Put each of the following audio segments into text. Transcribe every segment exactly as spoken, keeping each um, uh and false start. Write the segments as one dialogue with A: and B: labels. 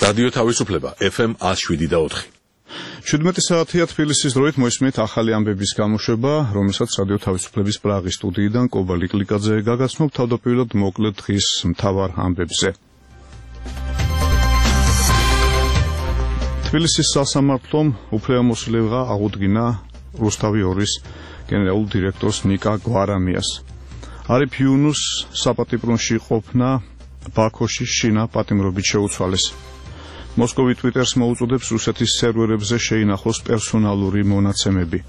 A: რადიო თავისუფლება ეფ ემ one oh seven და four.
B: შვიდმეტი საათია თბილისის დროით მოისმენთ ახალი ამბების გამოშვება, რომელსაც რადიო თავისუფლების პრაღის სტუდიიდან კობა ლიკლიკაძე გაგაცნობ თავდაპირველად მოკლედ დღის მთავარ ამბებზე. თბილისის სასამართლომ უფლებამოსილება აღუდგინა რუსთავი ორის გენერალურ დირექტორს ნიკა გვარამიას. არიფ იუნუს საპატიმროში ყოფნა ბაქოში შინა პატიმრობით შეუცვალეს. მოსკოვი ტვიტერს მოუწოდებს რუსეთის სერვერებზე შეინახოს პერსონალური მონაცემები.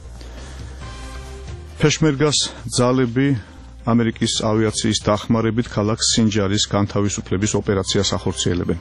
B: ფეშმერგას ძალები ამერიკის ავიაციის დახმარებით ქალაქ სინჯარის განთავისუფლების ოპერაციას ახორციელებენ.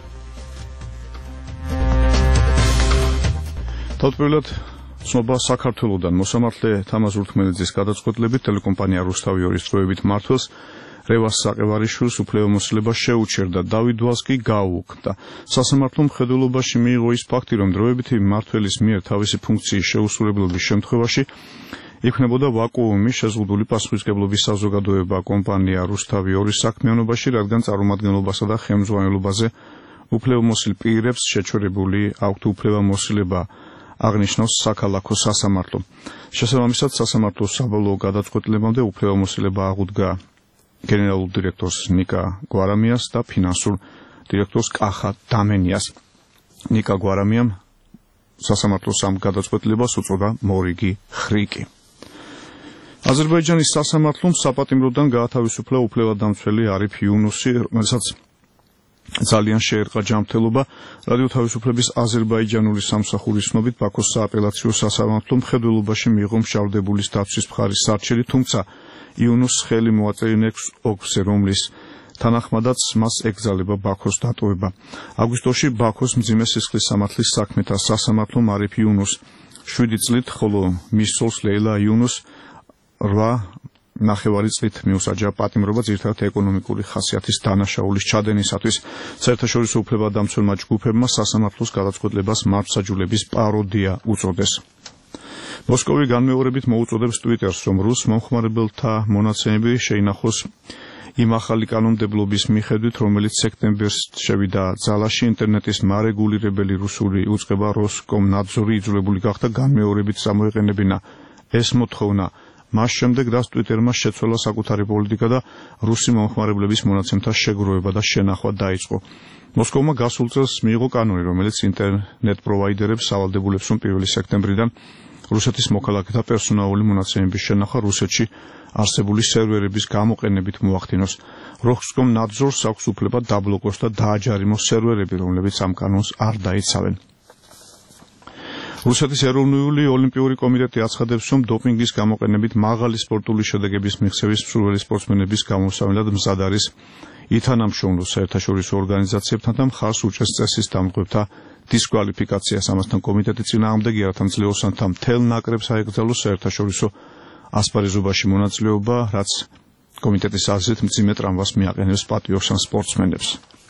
B: თავდაპირველად ცნობა საქართველოდან მოსამართლე თამაზ ურთმელიძის გადაწყვეტილებით ტელეკომპანია რუსთავი ორის დროებით მმართველს რევას საყევარიშვილს უფლებამოსილება შეუჩერდა, დავით დვალს კი გაუუქმდა. სასამართლომ მხედველობაში მიიღო ის ფაქტი, რომ დროებითი მმართველის მიერ თავისი ფუნქციის შეუსრულებლობის შემთხვევაში იქნებოდა ვაკუუმი შეზღუდული პასუხისმგებლობის საზოგადოება კომპანია რუსთავი ორის საქმიანობაში, რადგან წარმომადგენლობასა და ხელმძღვანელობაზე უფლებამოსილ პირებს შეჩერებული აქვთ უფლებამოსილება, აღნიშნავს საქალაქო სასამართლო. შესაბამისად, სასამართლოს საბოლოო გადაწყვეტილებამდე უფლებამოსილება აღუდგა გენერალურ დირექტორს ნიკა გვარამიას და ფინანსურ დირექტორს კახა დამენიას. ნიკა გვარამიამ სასამართლოს ამ გადაწყვეტილებას უწოდა მორიგი ხრიკი. აზერბაიჯანის სასამართლომ საპატიმროდან გაათავისუფლა უფლებადამცველი არიფ იუნუსი, რომელსაც ძალიან შეერყა ჯანმრთელობა. რადიო თავისუფლების აზერბაიჯანული სამსახურის ცნობით ბაქოს სააპელაციო სასამართლომ მხედველობაში მიიღო მშავდებულის დაცვის მხარის სარჩელი, თუმცა იუნუსს ხელი მოაწერია ოქზე, რომლის თანახმადაც მას ეკრძალება ბაქოს დატოვება. აგვისტოში ბაქოს მძიმე სისხლის სამართლის საქმეთა სასამართლომ არიფ იუნუსს შვიდი წლით, ხოლო მის ცოლს ლეილა იუნუსს რვა ნახევარი წლით მიუსაჯა პატიმრობა ძირითადად ეკონომიკური ხასიათის დანაშაულის ჩადენისათვის. საერთაშორისო უფლებადამცველმა ჯგუფებმა სასამართლოს გადაწყვეტილებას მართლმსაჯულების პაროდია უწოდეს. მოსკოვი განმეორებით მოუწოდებს ტვიტერს, რომ რუს მომხმარებელთა მონაცემები შეინახოს იმ ახალი კანონმდებლობის მიხედვით, რომელიც სექტემბერს შევიდა ძალაში. ინტერნეტის მარეგულირებელი რუსული უწყება როსკომნაძორი იძულებული გახდა განმეორებით წამოეყენებინა ეს მოთხოვნა. მას შემდეგ, რაც ტვიტერმა შეცვალა საკუთარი პოლიტიკა და რუსი მომხმარებლების მონაცემთა შეგროვება და შენახვა დაიწყო. მოსკოვმა გასულ წელს მიიღო კანონი, რომელიც ინტერნეტ პროვაიდერებს სავალდებულებს, რომ პირველი სექტემბრიდან რუსეთის მოქალაქეთა პერსონალური მონაცემების შენახვა რუსეთში არსებული სერვერების გამოყენებით მოახდინოს. როსკომნაძორს აქვს უფლება დაბლოკოს და დააჯარიმოს სერვერები, რომლებიც ამ კანონს არ დაიცავენ. რუსეთის ეროვნული ოლიმპიური კომიტეტი აცხადებს, რომ დოპინგის გამოყენებით მაღალი სპორტული შედეგების მიღწევის მსურველი სპორტსმენების გამოსავალად მზად არის ითანამშრომლოს საერთაშორისო ორგანიზაციებთან და მხარს უჭერს წესის დამტყუებთა დისკვალიფიკაციას. ამასთან კომიტეტი წინააღმდეგი არათანძლეოსანთა მთელ ნაკრებს აეკრძალოს საერთაშორისო ასპარეზობაში მონაწილეობა, რაც კომიტეტის აზრით მძიმე ტრამვას მიაყენებს პატიოსან სპორტსმენებს.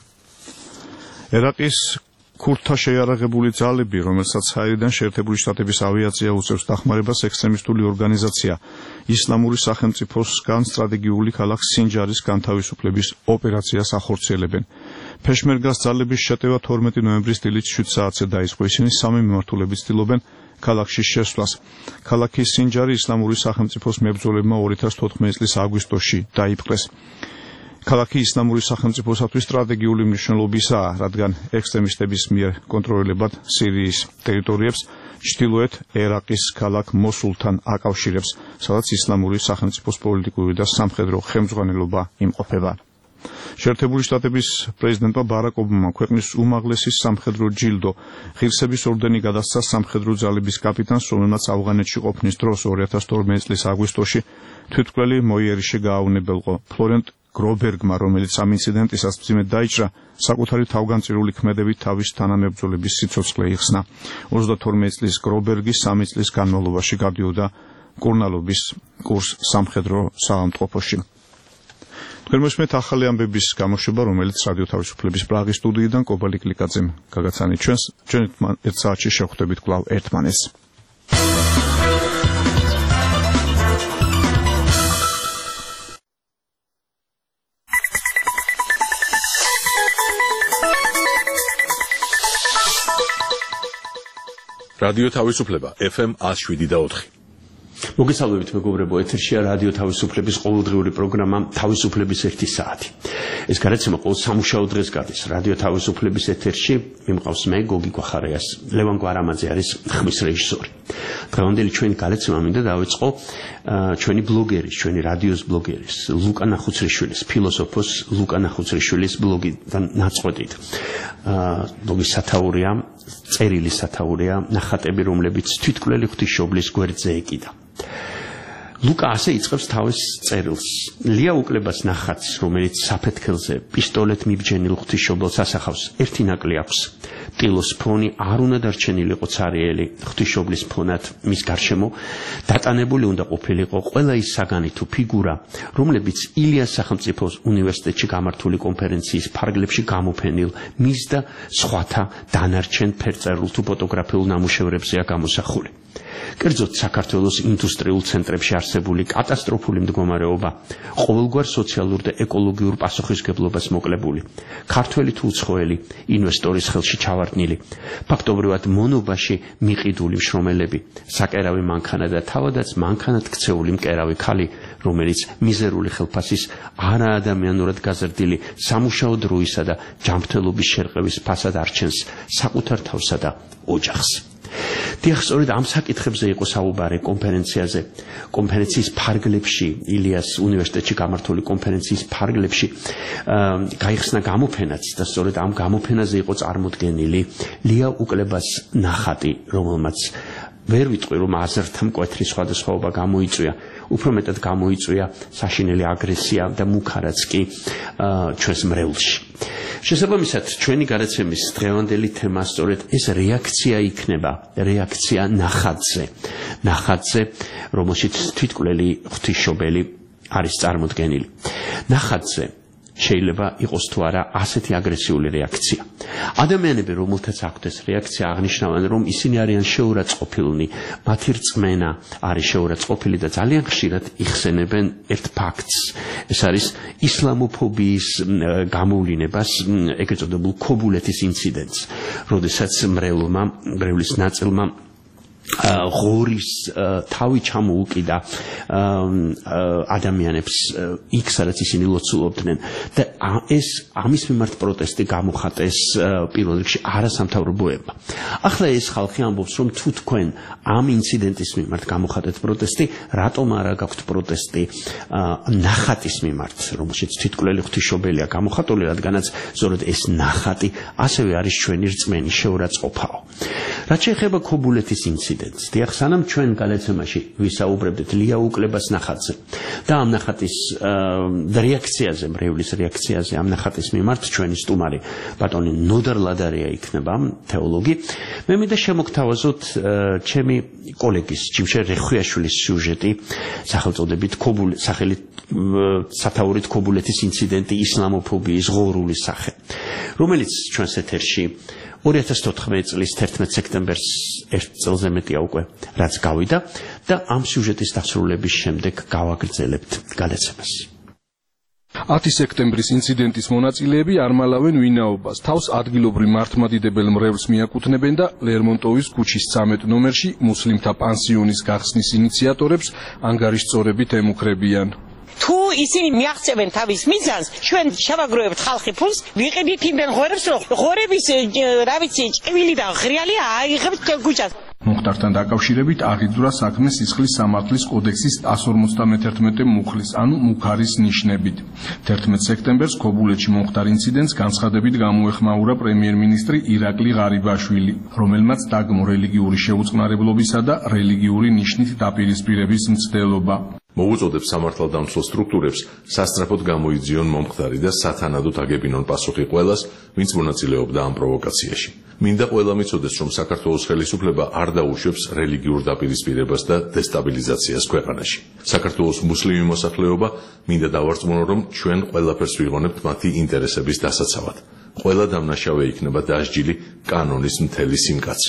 B: ერაყის ქურთთა შეიარაღებული ძალები, რომელსაც საირიდან შეერთებული შტატების ავიაცია უწევს დახმარებას, ექსტრემისტული ორგანიზაცია ისლამური სახელმწიფოსგან სტრატეგიული ქალაქ სინჯარის განთავისუფლების ოპერაციას ახორციელებენ. ფეშმერგას ძალების შეტევა თორმეტი ნოემბრის დილით შვიდ საათზე დაიწყო. ისინი სამი მიმართულებით ცდილობენ ქალაქში შესვლას. ქალაქი სინჯარი ისლამური სახელმწიფოს მებრძოლებმა ორი ათას თოთხმეტი წლის აგვისტოში დაიპყრეს. ქალაქი ისლამური სახელმწიფოსათვის სტრატეგიული მნიშვნელობისაა, რადგან ექსტრემისტების მიერ კონტროლირებად სირიის ტერიტორიებს ჩრდილოეთ ერაყის ქალაქ მოსულთან აკავშირებს, სადაც ისლამური სახელმწიფოს პოლიტიკური და სამხედრო ხელმძღვანელობა იმყოფება. შეერთებული შტატების პრეზიდენტმა ბარაკ ობამამ ქვეყნის უმაღლესი სამხედრო ჯილდო ღირსების ორდენი გადასცა სამხედრო ძალების კაპიტანს, რომელმაც ავღანეთში ყოფნის დროს ორი ათას თორმეტი წლის აგვისტოში თვითმკვლელი მოიერიშე გააუნებელყო. ფლორენტ გრობერგმა, რომელიც ამ ინციდენტისას მძიმედ დაიჭრა, საკუთარი თავგანწირული ქმედებით თავის თანამებრძოლების სიცოცხლე იხსნა. ოცდათორმეტი წლის გრობერგი სამი წლის განმავლობაში გადიოდა კურნალობის კურსს სამხედრო საავადმყოფოში. თქვენ მოსმენთ ახალი ამბების გამოშვება, რომელიც რადიო თავისუფლების პრაღის სტუდიიდან კობა ლიკლიკაძემ გაგაცანით ჩვენს. ჩვენ ერთ საათში შევხვდებით კვლავ ერთმანეთს.
A: რადიო თავისუფლება F M one oh seven point four.
C: მოგესალმებით მეგობრებო, ეთერშია რადიო თავისუფლების ყოველდღიური პროგრამა თავისუფლების ერთი საათი. ეს გადაცემა ყოველ სამუშაო დღეს გადის რადიო თავისუფლების ეთერში. მიმყავს მე გოგი გვახარიას, ლევან გვარამაძე არის ხმის რეჟისორი. დღევანდელი ჩვენი გადაცემა მინდა დავიწყო ჩვენი ბლოგერის, ჩვენი რადიოს ბლოგერის, ლუკა ნახუცრიშვილის, ფილოსოფოს ლუკა ნახუცრიშვილის ბლოგიდან ნაწყვეტით. ბლოგის სათაურია, წერილი სათაურია, ნახატები, რომლებიც თვითკვლელი ღვთისმშობლის გვერდზე ეკიდა. ლუკა ასე იწყებს თავის წერილს. ლია უკლებას ნახატს, რომელიც საფეთქელზე პისტოლეთ მიბჯენილ ღვთისმშობელს ასახავს, ერთი ნაკლი აქვს. ტილოს ფონი არ უნდა დარჩენილიყო ცარიელი ღვთისმშობლის ფონად მის გარშემო, დატანებული უნდა ყოფილიყო ყველა ის საგანი თუ ფიგურა, რომლებიც ილიას სახელმწიფოს უნივერსიტეტში გამართული კონფერენციის ფარგლებში გამოფენილ მის და სხვათა დანარჩენ ფერწერულ თუ ფოტოგრაფიულ ნამუშევრებზეა გამოსახული. კერძოდ საქართველოს ინდუსტრიულ ცენტრებში არსებული კატასტროფული მდგომარეობა, ყოველგვარ სოციალურ და ეკოლოგიურ პასუხისმგებლობას მოკლებული, ქართველი თუ უცხოელი ინვესტორის ხელში ჩავარდნილი, ფაქტობრივად მონობაში მიყიდული მშრომელები, საკერავი მანქანა და თავადაც მანქანად ქცეული მკერავი ქალი, რომელიც მიზერული ხელფასის არაადამიანურად გაზრდილი სამუშაო დროისა და ჯანმრთელობის შერყევის ფასად არჩენს საკუთარ თავსა და ოჯახს. დიახ, სწორედ ამ საკითხებზე იყო საუბარი კონფერენციაზე, კონფერენციის ფარგლებში, ილიას უნივერსიტეტში გამართული კონფერენციის ფარგლებში გაიხსნა გამოფენაც და სწორედ ამ გამოფენაზე იყო წარმოდგენილი ლია უკლებას ნახატი, რომელმაც ვერ ვიტყვი, რომ აზრთა მკვეთრი სხვადასხვაობა გამოიწვია, უფრო მეტად გამოიწვია საშინელი აგრესია და მუქარაც კი ჩვენს მრევლში. შესაბამისად, ჩვენი გადაცემის დღევანდელი თემა სწორედ ეს რეაქცია იქნება, რეაქცია ნახატზე. ნახატზე, რომელშიც თვითკვლელი ღვთისმშობელი არის წარმოდგენილი. ნახატზე შეიძლება იყოს თუ არა ასეთი აგრესიული რეაქცია. ადამიანები, რომელთაც აქვთ ეს რეაქცია, აღნიშნავენ, რომ ისინი არიან შეურაცხყოფილნი, მათი რწმენა არის შეურაცხყოფილი და ძალიან ხშირად იხსენებენ ერთ ფაქტს. ეს არის ისლამოფობიის გამოვლინებას, ეგრეთ წოდებულ ქობულეთის ინციდენტს, როდესაც მრევლმა, მრევლის ნაწილმა ღორის თავი ჩამოუკიდა ადამიანებს იქ, სადაც ისინი ლოცულობდნენ და ეს ამის მიმართ პროტესტი გამოხატეს პირველ რიგში არასამთავრობოებმა. ახლა ეს ხალხი ამბობს, რომ თუ თქვენ ამ ინციდენტის მიმართ გამოხატეთ პროტესტი, რატომ არა გაქვთ პროტესტი ნახატის მიმართ, რომელშიც თვითკვლელი ღვთისმშობელია გამოხატული, რადგანაც სწორედ ეს ნახატი ასევე არის ჩვენი რწმენის შეურაცხყოფაო. რაც შეეხება ქობულეთის ინციდენტს, დიახ, სანამ ჩვენ გადაცემაში ვისაუბრებდით ლია უკლებას ნახატზე და ამ ნახატის რეაქციაზე, მრევლის რეაქციაზე ამ ნახატის მიმართ, ჩვენი სტუმარი ბატონი ნოდარ ლადარია იქნება, თეოლოგი. მე მინდა შემოგთავაზოთ ჩემი კოლეგის ჯიმშე რეხვიაშვილის სიუჟეტი სახელწოდებით ქობული სახელით სათაურით ქობულეთის ინციდენტი ისლამოფობიის ღორული სახე, რომელიც ჩვენს ეთერში ორი ათას თოთხმეტი წლის თერთმეტ სექტემბერს ერთ წელზე მეტია უკვე რაც გავიდა და ამ სიუჟეტის დასრულების შემდეგ გავაგრძელებთ გადაცემას.
B: ათი სექტემბრის ინციდენტის მონაწილეები არ მალავენ ვინაობას. თავს ადგილობრივ მართლმადიდებელ მრევლს მიაკუთვნებენ და ლერმონტოვის ქუჩის ცამეტ ნომერში მუსლიმთა პანსიონის გახსნის ინიციატორებს ანგარიშწორებით ემუქრებიან.
D: თუ ისინი მიაღწევენ თავის მიზანს, ჩვენ შევაგროვებთ ხალხი ფულს, ვიყიდით იმენ ღორებს, რომ ღორების რა ვიცი, ჭკვილი და ღრიალი აიღებთ ქუჩას.
B: მომხდართან დაკავშირებით აღიძვრა საქმე სისხლის სამართლის კოდექსის εκατს ორმოცდამეთერთმეტე მუხლის, ანუ მუქარის ნიშნებით. თერთმეტ სექტემბერს ქობულეთში მომხდარ ინციდენტს განცხადებით გამოეხმაურა პრემიერ-მინისტრი ირაკლი ღარიბაშვილი, რომელმაც დაგმო რელიგიური შეუწყნარებლობისა და რელიგიური ნიშნით დაპირისპირების მცდელობა.
A: მოუწოდებს სამართალდამცველ სტრუქტურებს სასწრაფოდ გამოიძიონ მომხდარი და სათანადოდ აგებინონ პასუხი ყველას, ვინც მონაწილეობდა ამ პროვოკაციაში. მინდა ყველამ იცოდეს, რომ საქართველოს ხელისუფლება არ დაუშვებს რელიგიურ დაპირისპირებას და დესტაბილიზაციას ქვეყანაში. საქართველოს მუსლიმი მოსახლეობა მინდა დავარწმუნო, რომ ჩვენ ყველაფერს ვიღონებთ მათი ინტერესების დასაცავად. ყველა დამნაშავე იქნება დასჯილი კანონის მთელი სიმკაცრით.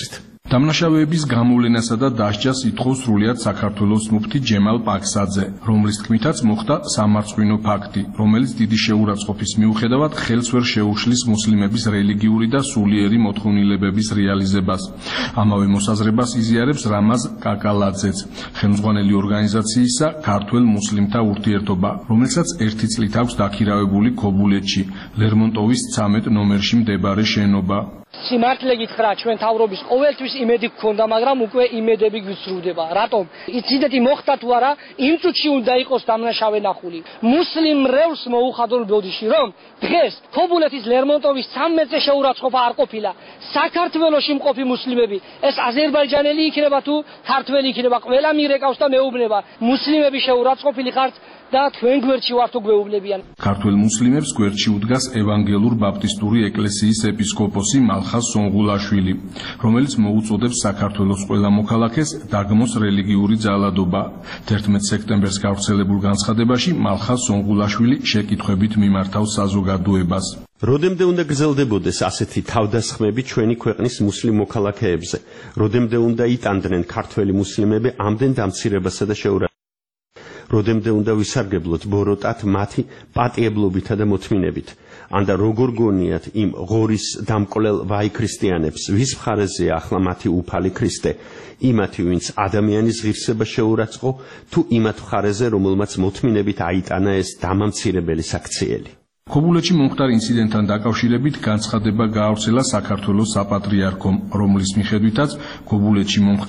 B: დამნაშავეების გამოვლენასა და დასჯას ითხოვს სრულიად საქართველოს მუფთი ჯემალ პაქსაძე, რომლის თქმითაც მოხდა სამარცხვინო ფაქტი, რომელიც დიდი შეურაცხყოფის მიუხედავად ხელს ვერ შეუშლის მუსლიმების რელიგიური და სულიერი მოთხოვნილებების რეალიზებას. ამავე მოსაზრებას იზიარებს რამაზ კაკალაძეც, ხელმძღვანელი ორგანიზაციისა ქართველ მუსლიმთა ურთიერთობა, რომელსაც ერთი წლით აქვს დაქირავებული ქობულეთში, ლერმონტოვის ცამეტ ნომერში მდებარე შენობა.
E: სიმართლე გითხრა, ჩვენ თავრობის ყოველთვის იმედი გქონდა, მაგრამ უკვე იმედები გვიცრუდება. რატომ? ინციდენტი მოხდა თუ არა, იმ წუთში უნდა იყოს დამნაშავე ნახული. მუსლიმ რევლს მოუხადონ ბოდიში, რომ დღეს ქობულეთის ლერმონტოვის ცამეტზე შეურაცხყოფა არ ყოფილა. საქართველოში მყოფი მუსლიმები, ეს აზერბაიჯანელი იქნება თუ ქართველი იქნება, ყველა მირეკავს და მეუბნება. მუსლიმები შეურაცხყოფილი ხართ და თქვენ გვერდში ვართ თუ გვეუბნებიან.
B: ქართველ მუსლიმებს გვერდში უდგას ევანგელურ ბაპტისტური ეკლესიის ეპისკოპოსი მალხაზ სონღულაშვილი, რომელიც მოუწოდებს საქართველოს ყველა მოქალაქეს დაგმოს რელიგიური ძალადობა. თერთმეტ სექტემბერს გავრცელებულ განცხადებაში მალხაზ სონღულაშვილი შეკითხვებით მიმართავს საზოგადოებას.
C: როდემდე უნდა გრძელდებოდეს ასეთი თავდასხმები ჩვენი ქვეყნის მუსლიმ მოქალაქეებზე? როდემდე უნდა იტანდნენ ქართველი მუსლიმები ამდენ დამცირებასა და შეურაცხყოფას? როდემდე უნდა ვისარგებლოთ ბოროტად მათი პატიებლობითა და მოთმინებით? ანდა როგორ გონიათ იმ ღორის დამკვლელ ვაი ქრისტიანებს, ვის მხარეზეა ახლა მათი უფალი ქრისტე? იმათი, ვინც ადამიანის ღირსება შეურაცხყო, თუ იმათ მხარეზე, რომელმაც მოთმინებით აიტანა ეს დამამცირებელი საქციელი?
B: ქობულეთში მომხდარ ინციდენტთან დაკავშირებით განცხადება გაავრცელა საქართველოს საპატრიარქომ, რომლის მიხედვითაც ქობულეთში მომხდარ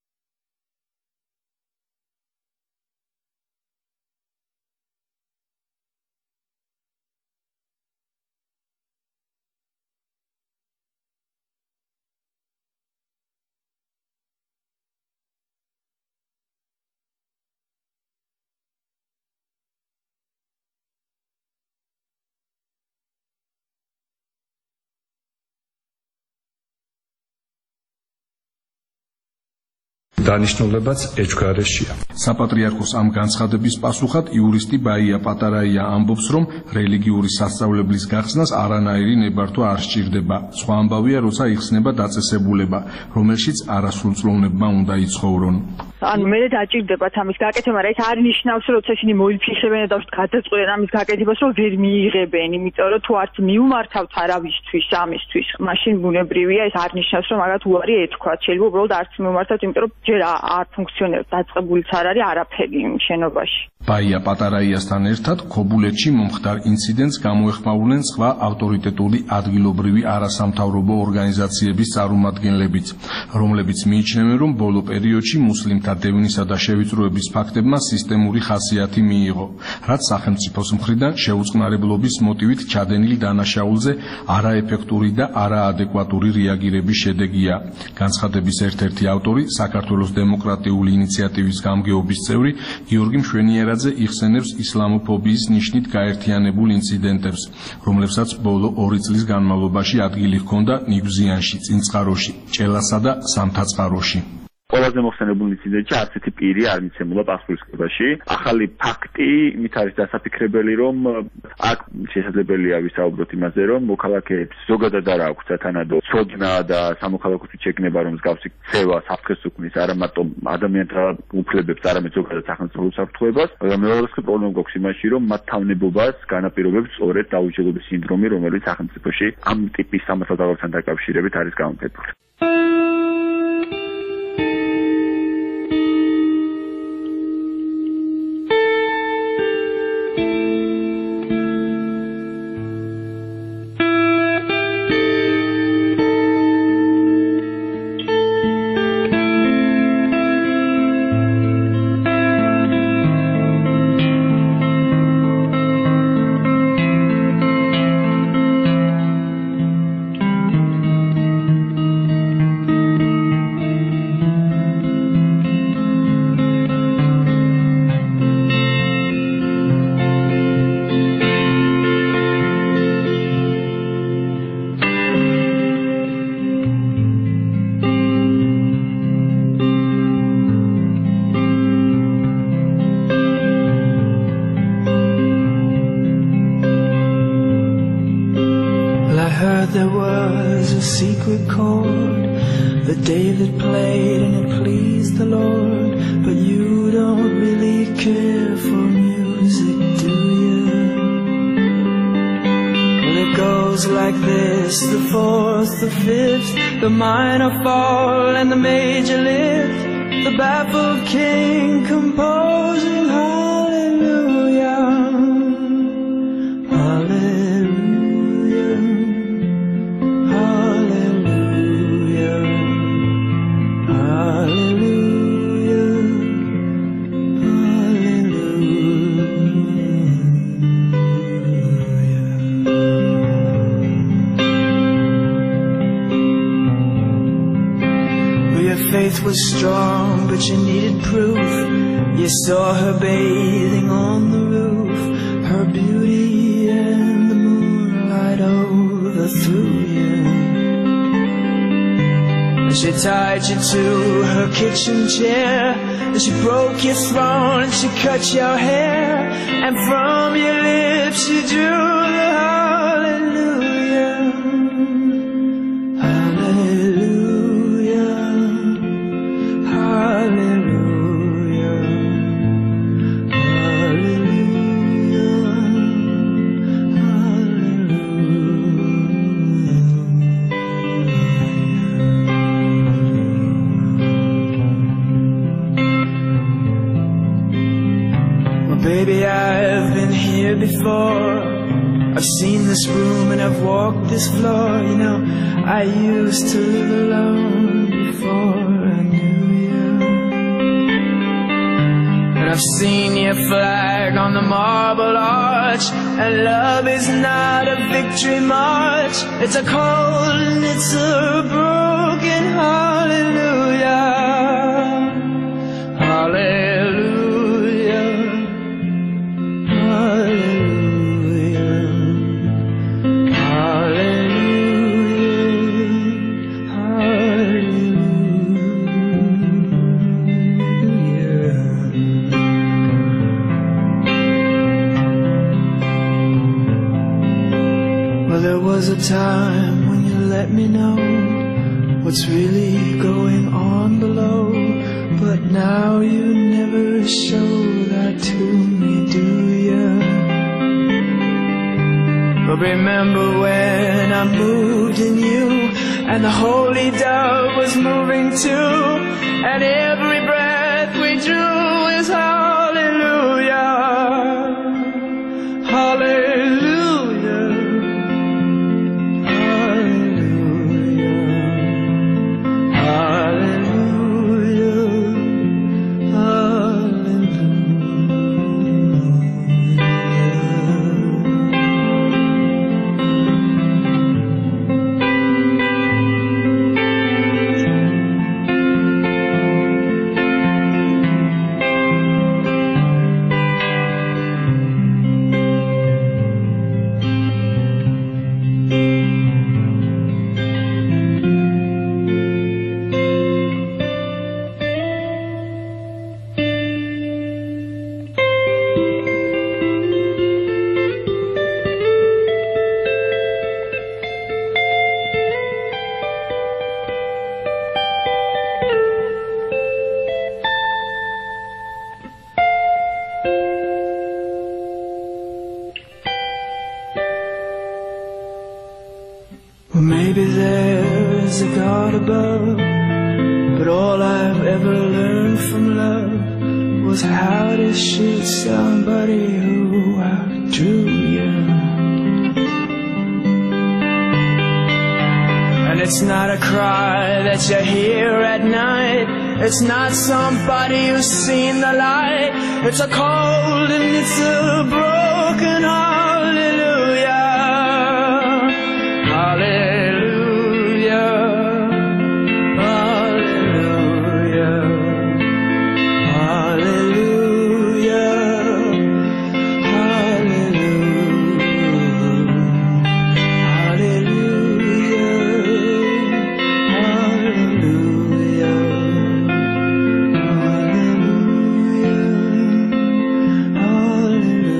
F: დანიშნულებაც ეჭვგარეშია.
B: საპატრიარქოს ამ განცხადების პასუხად იურისტი ბაია პატარაია ამბობს, რომ რელიგიური სასწავლებლის გახსნას არანაირი ნებართვა არ სჭირდება. სხვა ამბავია, როცა იხსნება დაწესებულება, რომელშიც არასრულწლოვნებმა უნდა იცხოვრონ.
G: ანუ მე დაჭირდებათ ამის გაკეთება, მაგრამ ეს არ ნიშნავს, რომ როცა ისინი მოიფიქრებენ და გადაწყვეტენ ამის გაკეთებას, რომ ვერ მიიღებენ, იმიტომ რომ თუ არც მიუმართავთ არავისთვის ამისთვის, მაშინ ბუნებრივია ეს არ ნიშნავს, რომ მაგათ უარი ეთქვათ. შეიძლება უბრალოდ არც მიუმართავთ, იმიტომ რომ ჯერ არ ფუნქციონირებს, დაწყებულიც არ არის არაფერი იმ შენობაში.
B: ბაია პატარაიასთან ერთად ქობულეთში მომხდარ ინციდენტს გამოეხმაურნენ სხვა ავტორიტეტული ადგილობრივი არასამთავრობო ორგანიზაციების წარმომადგენლებიც, რომლებიც მიიჩნევენ, რომ ბოლო პერიოდში მუსლიმთა დევნისა და შევიწროების ფაქტებმა სისტემური ხასიათი მიიღო, რაც სახელმწიფოს მხრიდან შეუწყნარებლობის მოტივით ჩადენილ დანაშაულზე არაეფექტური და არაადეკვატური რეაგირების შედეგია. განცხადების ერთ-ერთი ავტორი, საქართველოს დემოკრატიული ინიციატივის გამგეობის წევრი გიორგი მშვენიერაძე იხსენებს ისლამოფობიის ნიშნით გაერთიანებულ ინციდენტებს, რომლებსაც ბოლო ორი წლის განმავლობაში ადგილი ჰქონდა ნიგვზიანში, წინწყაროში, ჭელასა და სამთაწყაროში.
H: ყველაზე მოხსენებული ინციდენტი არცეთი პირი არ მიცემულა პასპორტსკებაში. ახალი ფაქტი მით არის დასაფიქრებელი, რომ აქ შესაძლებელია ვისაუბროთ იმაზე, რომ მოქალაქეებს ზოგადად არ აქვს სათანადო ცოდნა და სამოქალაქო შექმნება, რომ მსგავსი ქცევა საფრთხეს უქმნის არა მარტო ადამიანთა უფლებებს, არამედ ზოგადად სახელმწიფო უსაფრთხოებას. მეორე პრობლემა გვაქვს იმაში, რომ მათ თავნებობას განაპირობებს სწორედ დაუჯერების სინდრომი, რომელიც სახელმწიფოში ამ ტიპის სამართალდამცავთან დაკავშირებით არის გამოფებული.
I: There was a secret chord that David played and it pleased the Lord, but you don't really care for music, do you? Well, it goes like this: the fourth, the fifth, the minor fall and the major lift, the baffled king composing hallelujah, hallelujah, hallelujah, hallelujah, hallelujah. Well, your faith was strong, but you needed proof. You saw her bathing on the roof, her beauty and the moonlight overthrew you. And she tied you to her kitchen chair, and she broke your throne, and she cut your hair, and from your lips she drew the hallelujah, hallelujah, hallelujah, hallelujah, hallelujah. Well, baby, I've been here before. I've seen this room and I've walked this floor. You know, I used to live alone before I knew you. And I've seen your flag on the marble arch, and love is not a victory march. It's a cold and it's a broken hallelujah, hallelujah, hallelujah, hallelujah, hallelujah. Well, there was a time when you let me know what's really going on below, but now you never show that to me, do you? But remember when I moved in you, and the holy dove was moving too, and every breath we drew is hallelujah, hallelujah, hallelujah, hallelujah, hallelujah. Well, maybe there's a God above, but all I've ever learned from love was how to shoot somebody who outdrew you. And it's not a cry that you hear at night, it's not somebody who's seen the light, it's a cold and it's a broken hallelujah, hallelujah, hallelujah, hallelujah, hallelujah, hallelujah, hallelujah.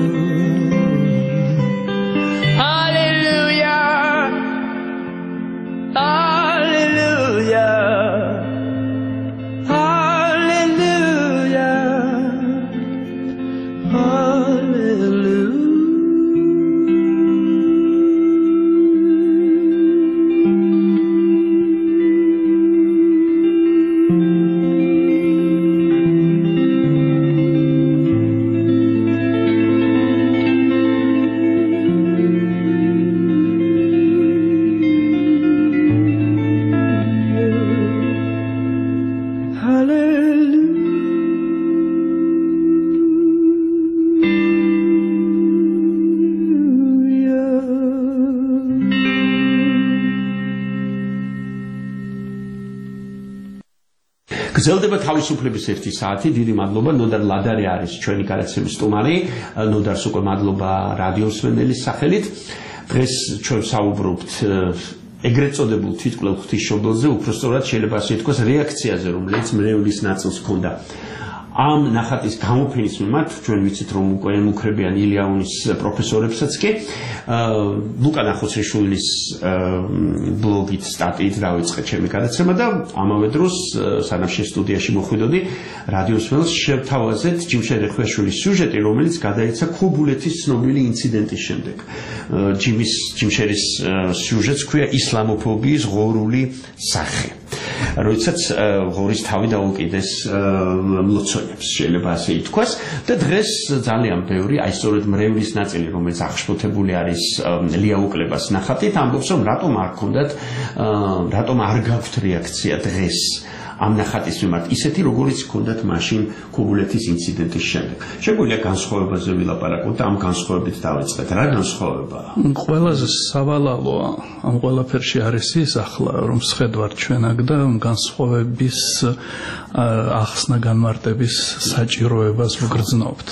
C: გრძელდება თავისუფლების ერთი საათი. დიდი მადლობა ნოდარ ლადარი არის ჩვენი გადაცემის სტუმარი. ნოდარს უკვე მადლობა რადიოს მსმენელის სახელით. დღეს ჩვენ საუბრობთ ეგრეთ წოდებულ თვითკვლევ ღვთისმშობელზე, უпростоრად შეიძლება ასე ითქვას, რეაქციაზე, რომელიც მრევლის ნაწილს ჰქონდა. ამ ნახატის გამოფენის მიმართ ჩვენ ვიცით რომ უკვე ემუქრებიან ილიაუნის პროფესორებსაც კი ლუკა ნახოცეშვილის ბლოგით სტატიით დავიწყე ჩემი გადაცემა და ამავე დროს სანამ შენ სტუდიაში მოხვიდოდი რადიოს ველს შევთავაზეთ ჯიმშერ ხვეშვილის სიუჟეტი რომელიც გადაიცა ქობულეთის ცნობილი ინციდენტის შემდეგ ჯიმის ჯიმშერის სიუჟეტს ქვია ისლამოფობიის ღორული სახე როდესაც ღორის თავი დაუკიდეს მლოცველებს შეიძლება ასე ითქვას და დღეს ძალიან ბევრი აი სწორედ მრევლის ნაწილი რომელიც აღშფოთებული არის ლია უკლებას ნახატით ამბობს რომ რატომ არ ქონდათ რატომ არ გაქვთ რეაქცია დღეს ამ ნახატის მიმართ ისეთი როგორიც ქონდათ მაშინ ქობულეთის ინციდენტის შემდეგ შეგვიძლია განსხვავებაზე ვილაპარაკოთ და ამ განსხვავებით დავიწყეთ რა განსხვავებაა
J: ყველაზე სავალალოა ამ ყველაფერში არის ის ახლა რომ შეხედვართ ჩვენ აქ და განსხვავების ახსნა განმარტების საჭიროებას ვგრძნობთ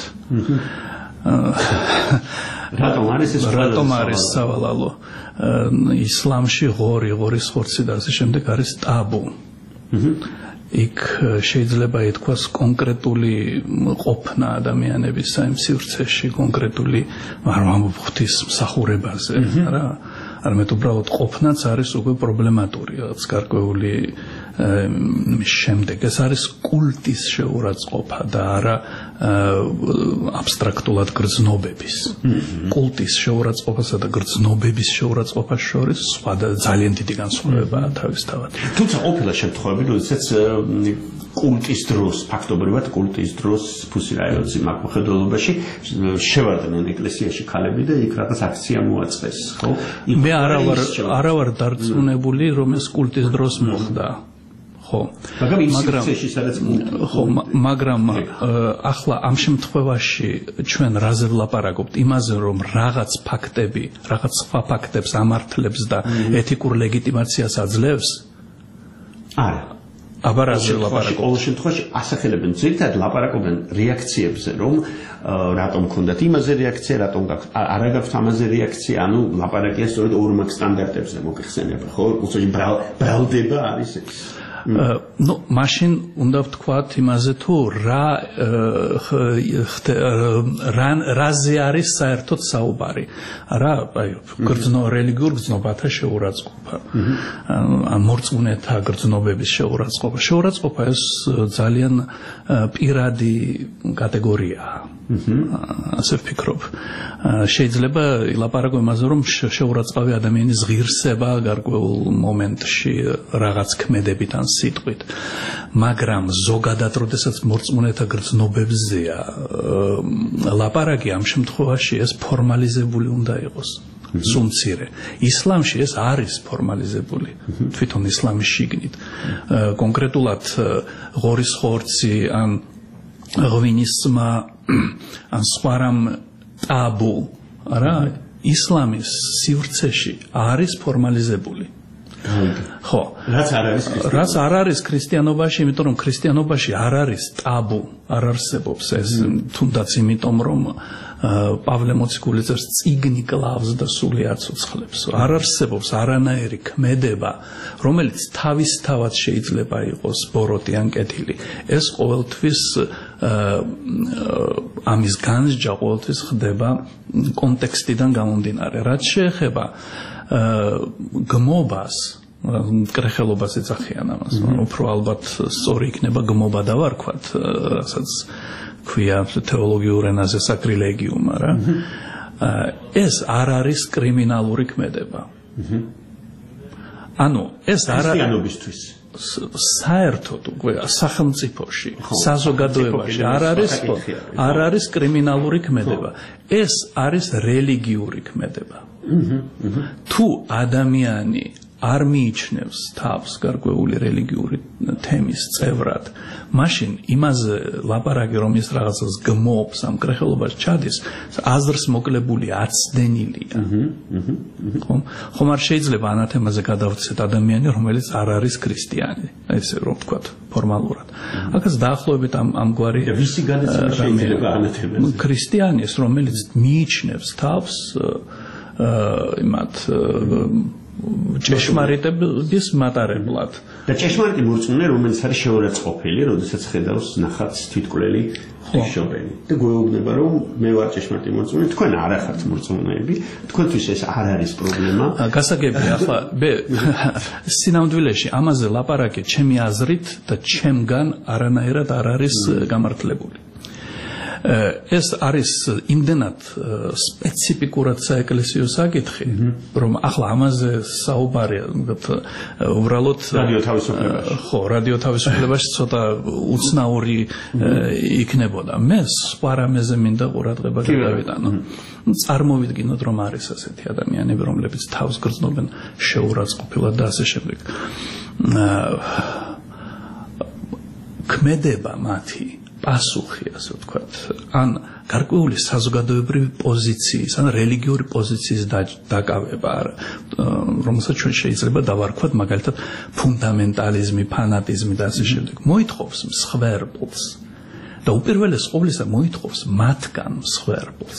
C: რატომ არის ეს
J: რატომ არის სავალალო ისლამში ღორი ღორის ხორცი და ასე შემდეგ არის ტაბუ იქ შეიძლება ითქვას კონკრეტული ყოფნა ადამიანების საიმ სივრცეში კონკრეტული მაგრამ ღვთის მსახურებაზე რა არამედ უბრალოდ ყოფნაც არის უკვე პრობლემატური რაც გარკვეული შემდეგ ეს არის კულტის შეურაცხყოფა და არა აბსტრაქტულად გრძნობების კულტის შეურაცხყოფასა და გრძნობების შეურაცხყოფას შორის სხვა და ძალიან დიდი განსხვავებაა თავისთავად
C: თუმცა ყოფილა შემთხვევები როდესაც კულტის დროს ფაქტობრივად კულტის დროს ფუსირაიოძი მაკმხედველობაში შევარდნენ ეკლესიაში ქალები და იქ რაღაც აქცია მოაწყეს ხო
J: მე არა ვარ არა ვარ დარწმუნებული რომ ეს კულტის დროს მოხდა ხო
C: მაგრამ
J: ხო მაგრამ ახლა ამ შემთხვევაში ჩვენ რაზე ვლაპარაკობთ იმაზე რომ რაღაც ფაქტები რაღაც სხვა ფაქტებს ამართლებს და ეთიკურ ლეგიტიმაციას აძლევს
C: არა
J: აბა რაზე ვლაპარაკობთ
C: ყოველ შემთხვევაში ასახელებენ ძირითადად ლაპარაკობენ რეაქციებზე რომ რატომ ქონდათ იმაზე რეაქცია რატომ გაქვთ არა გაქვთ ამაზე რეაქცია ანუ ლაპარაკია სწორედ ორ მაგ სტანდარტებზე მოგეხსენება ხო უცოდი ბრალდება არის ეს
J: ну машин უნდა ვთქვათ იმაზე თუ რა რაზე არის საერთოდ საუბარი რა აი გრძნო რელიგიურ გრძნობათა შეურაცხყოფა ან მორწმუნეთა გრძნობების შეურაცხყოფა შეურაცხყოფა ეს ძალიან პირადი კატეგორიაა ასე ვფიქრობ შეიძლება ილაპარაკო იმაზე რომ შეურაცხავი ადამიანის ღირსება გარკვეულ მომენტში რაღაც ქმედებით ან სიტყვით მაგრამ ზოგადად როდესაც მორწმუნეთა გრძნობებზეა ლაპარაკი ამ შემთხვევაში ეს ფორმალიზებული უნდა იყოს სუმცირე ისლამში ეს არის ფორმალიზებული თვითონ ისლამის შიგნით კონკრეტულად ღორის ხორცი ან ღვინის ძმა ან სხვა რამ ტაბუ არა ისლამის სივრცეში არის ფორმალიზებული ხო
C: რაც არ არის
J: რაც არ არის ქრისტიანობაში იმიტომ რომ ქრისტიანობაში არ არის ტაბუ არ არსებობს ეს თუნდაც იმიტომ რომ პავლე მოციქულიძეს წიგნი კლავს და სულიად ცოცხლებს არ არსებობს არანაირი ქმედება რომელიც თავისთავად შეიძლება იყოს ბოროტი ან კეთილი ეს ყოველთვის ამის განსჯა ყოველთვის ხდება კონტექსტიდან გამომდინარე რაც შეეხება გმობას კრეხელობას ეძახიან ამას უფრო ალბათ სწორი იქნება გმობა დავარქვათ რასაც ქვია თეოლოგიურ ენაზე საკრილეგიუმ რა ეს არ არის კრიმინალური ქმედება ანუ ეს არ
C: ქრისტიანობისთვის
J: საერთოდ უკვე სახელმწიფოში საზოგადოებაში არ არის არ არის კრიმინალური ქმედება ეს არის რელიგიური ქმედება თუ ადამიანი არ მიიჩნევს თავს გარკვეული რელიგიური თემის წევრად, მაშინ იმაზე ლაპარაკი, რომ ის რაღაცას გმობს, ამ კრეხელობას ჩადის, აზრს მოკლებული აცდენილია. ხომ? ხომ არ შეიძლება ანათემაზე გადავცეთ ადამიანი, რომელიც არ არის ქრისტიანი, ესე რომ ვთქვათ, ფორმალურად. აქაც დაახლოებით ამ ამგვარი
C: ვისი გადაცემა შეიძლება ანათემაზე?
J: ქრისტიანის, რომელიც მიიჩნევს თავს იმათ ჭეშმარიტების მატარებლად.
C: და ჭეშმარიტი მორწმუნე, რომელიც არის შეურაცხყოფილი, როდესაც ხედავს ნახატს თვითკვლელი ღვთისმშობელი. და გვეუბნება, რომ მე ვარ ჭეშმარიტი მორწმუნე, თქვენ არ ახართ მორწმუნეები, თქვენთვის ეს არ არის პრობლემა.
J: გასაგებია, ახლა მე სინამდვილეში ამაზე ლაპარაკი ჩემი აზრით და ჩემგან არანაირად არ არის გამართლებული. ეს არის იმდენად სპეციფიკურად საეკლესიო საკითხი, რომ ახლა ამაზე საუბარია, უბრალოდ
C: რადიო თავისუფლებაში.
J: ხო, რადიო თავისუფლებაში цота უცნაური იქნებოდა. მე სხვა რამეზე მინდა ყურადღება გადავიტანო. წარმოვიდგინოთ, რომ არის ასეთი ადამიანები, რომლებიც თავს გრძნობენ შეურაცხყოფილად და ასე შემდეგ. ქმედება მათი პასუხი, ასე ვთქვათ, ან გარკვეული საზოგადოებრივი პოზიციის, ან რელიგიური პოზიციის დაკავება, რომელსაც ჩვენ შეიძლება დავარქვათ მაგალითად ფუნდამენტალიზმი, ფანატიზმი და ასე შემდეგ. მოითხოვს მსხვერპლს და უპირველეს ყოვლისა მოითხოვს მათგან მსხვერპლს.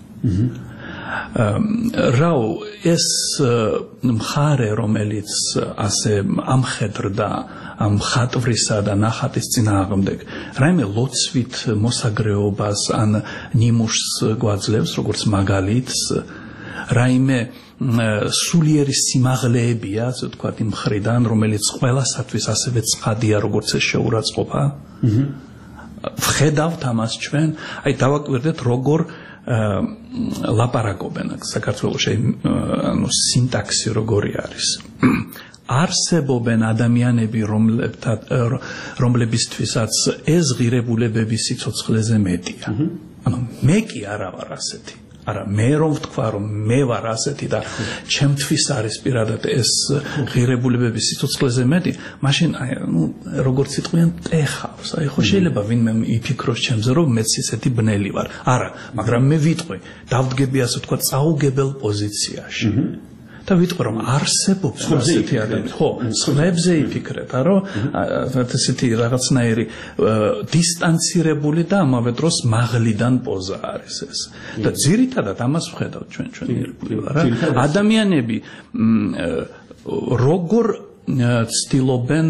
J: რაო ეს მხარე, რომელიც ასე ამხედრდა ამ ხატვრისა და ნახატის წინააღმდეგ, რაიმე ლოცვით მოსაგრეობას ან ნიმუშს გვაძლევს, როგორც მაგალითს, რაიმე სულიერი სიმაღლეებია, ასე ვთქვათ, იმ მხრიდან, რომელიც ყველასათვის ასევე ცხადია, როგორც ეს შეურაცხყოფა. ვხედავთ ამას ჩვენ, აი დავაკვირდეთ, როგორ ლაპარაკობენ საქართველოში, ანუ სინტაქსი როგორი არის. არსებობენ ადამიანები, რომლებისთვისაც ეს ღირებულებები სიცოცხლეზე მეტია. ანუ მე კი არა ვარ ასეთი. არა, მე რომ ვთქვა, რომ მე ვარ ასეთი და ჩემთვის არის პირადად ეს ღირებულებები სიცოცხლეზე მეტი, მაშინ აი, ნუ როგორც იტყვიან, ტეხავს. აი, ხო შეიძლება ვინმე იფიქროს ჩემზე, რომ მეც ისეთი ბნელი ვარ. არა, მაგრამ მე ვიტყვი, დავდგები ასე ვთქვა, წაუგებელ პოზიციაში. და ვიტყვი, რომ არსებობს ასეთი ადამიანი. ხო, სხვებზე იფიქრეთ, რომ ასეთი რაღაცნაირი დისტანცირებული და ამავე დროს მაღლიდან პოზა არის ეს. და ძირითადად ამას ვხედავთ ჩვენ ჩვენ ირგვლივ, რა. ადამიანები როგორ ცდილობენ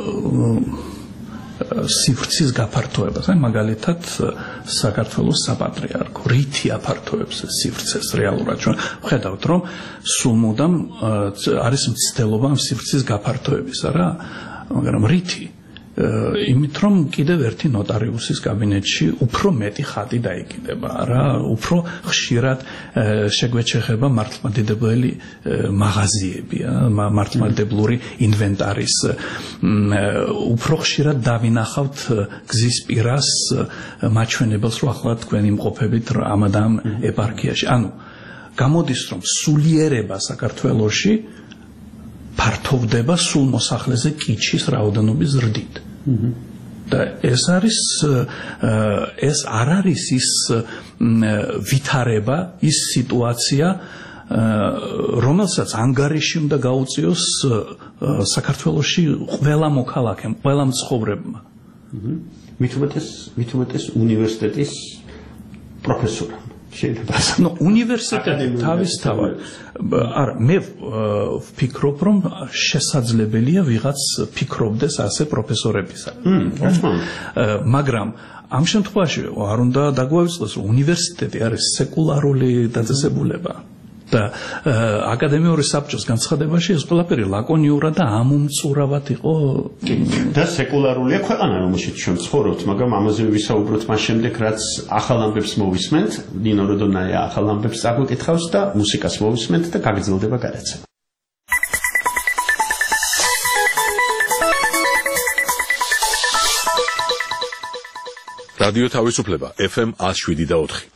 J: სივრცის გაფართოებას, აი მაგალითად საქართველოს საპატრიარქო რითი აფართოებს სივრცეს რეალურად ჩვენ ვხედავთ, რომ სულ მუდამ არის მცდელობა ამ სივრცის გაფართოებისა, რა, მაგრამ რითი? იმით, რომ კიდევ ერთი ნოტარიუსის კაბინეტში უფრო მეტი ხატი დაიკიდება, რა, უფრო ხშირად შეგვეჩეხება მართლმადიდებელი მაღაზიები, მართლმადიდებლური ინვენტარის, უფრო ხშირად დავინახავთ გზის პირას მაჩვენებელს, რომ ახლა თქვენ იმყოფებით ამ და ამ ეპარქიაში. ანუ გამოდის, რომ სულიერება საქართველოში ფართოვდება სულ მოსახლეზე კიჩის რაოდენობის ზრდით. და ეს არის ეს არ არის ის ვითარება, ის სიტუაცია, რომელსაც ანგარიში უნდა გაუწიოს საქართველოში ყველა მოქალაქემ, ყველა მცხოვრებმა.
C: მით უმეტეს, მით უმეტეს უნივერსიტეტის პროფესორმა. შეიძლება.
J: ნუ უნივერსიტეტი თავისთავად არა, მე ვფიქრობ, რომ შესაძლებელია ვიღაც ფიქრობდეს ასე პროფესორებისა. მაგრამ ამ შემთხვევაში არ უნდა დაგვავიწყოს, რომ უნივერსიტეტი არის სეკულარული დაწესებულება. და აკადემიური საბჭოს განცხადებაში ეს ყველაფერი ლაკონიურად და ამომწურავად იყო
C: და სეკულარულია ქვეყანა, რომელშიც ჩვენ ცხოვრობთ, მაგრამ ამაზე ვისაუბროთ მას შემდეგ, რაც ახალ ამბებს მოვისმენთ, ნინო როდონაია ახალ ამბებს წაგვეკითხავს და მუსიკას მოვისმენთ და გაგრძელდება გადაცემა.
A: რადიო თავისუფლება ეფ ემ one oh seven და four.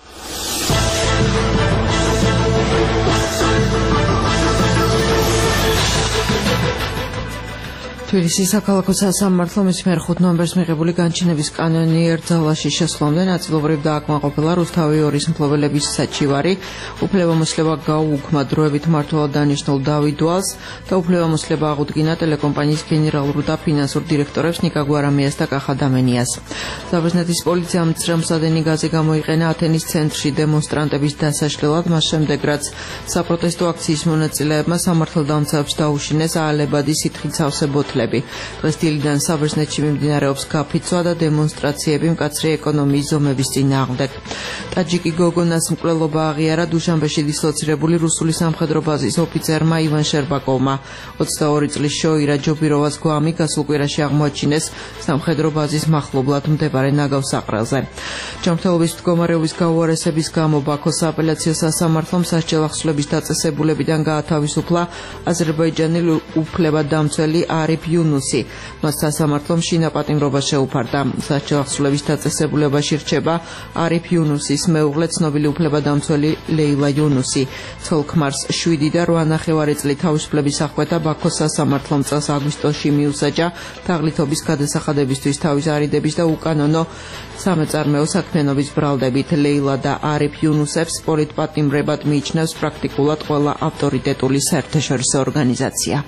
K: თბილისის საქალაქო სასამართლომ მის მიერ ხუთი ნოემბერს მიღებული განჩინების კანონი ერთძალაში შესვლამდე ნაწილობრივ დააკმაყოფილა რუსთავი ორის მფლობელების საჩივარი, უფლებამოსილება გაუუქმა დროებით მმართველად დანიშნულ დავით დვალს და უფლებამოსილება აღუდგინა ტელეკომპანიის გენერალურ და ფინანსურ დირექტორებს ნიკა გვარამიას და კახა დამენიას. საბერძნეთის პოლიციამ მცირემსადენი გაზი გამოიყენა ათენის ცენტრში დემონსტრანტების დასაშლელად, მას შემდეგ რაც საპროტესტო აქციის მონაწილეებმა სამართალდამცავებს დაუშინეს აალებადი სითხით სავსე ბოთლები. დღეს დილიდან საბერძნეთში მიმდინარეობს გაფიცვა და დემონსტრაციები მკაცრი ეკონომიის ზომების წინააღმდეგ. ტაჯიკი გოგონას მკვლელობა აღიარა დუშანბეში დისლოცირებული რუსული სამხედრო ბაზის ოფიცერმა ივან შერბაკოვმა. ოცდაორი წლის შოირა ჯობიროვას გვამი გასულ კვირაში აღმოაჩინეს სამხედრო ბაზის მახლობლად მდებარე ნაგავსაყრელზე. ჯანმრთელობის მდგომარეობის გაუარესების გამო ბაქოს სააპელაციო სასამართლომ სასჯელ ახსნების დაწესებულებიდან გაათავისუფლა აზერბაიჯანელი უფლებადამცველი არიფ იუნუსი. მას სასამართლომ შინაპატიმრობა შეუფარდა. სასჯელ ახსნების დაწესებულებაში რჩება არიფ იუნუსის მეუღლე ცნობილი უფლებადამცველი ლეილა იუნუსი. ცოლ-ქმარს შვიდი და რვა ნახევარი წელი თავისუფლების აღკვეთა ბაქოს სასამართლომ წელს აგვისტოში მიუსაჯა თაღლითობის გადასახადებისთვის თავის არიდების და უკანონო სამეწარმეო საქმიანობის ბრალდებით. ლეილა და არიფ იუნუსებს პოლიტპატიმრებად მიიჩნევს პრაქტიკულად ყველა ავტორიტეტული საერთაშორისო ორგანიზაცია.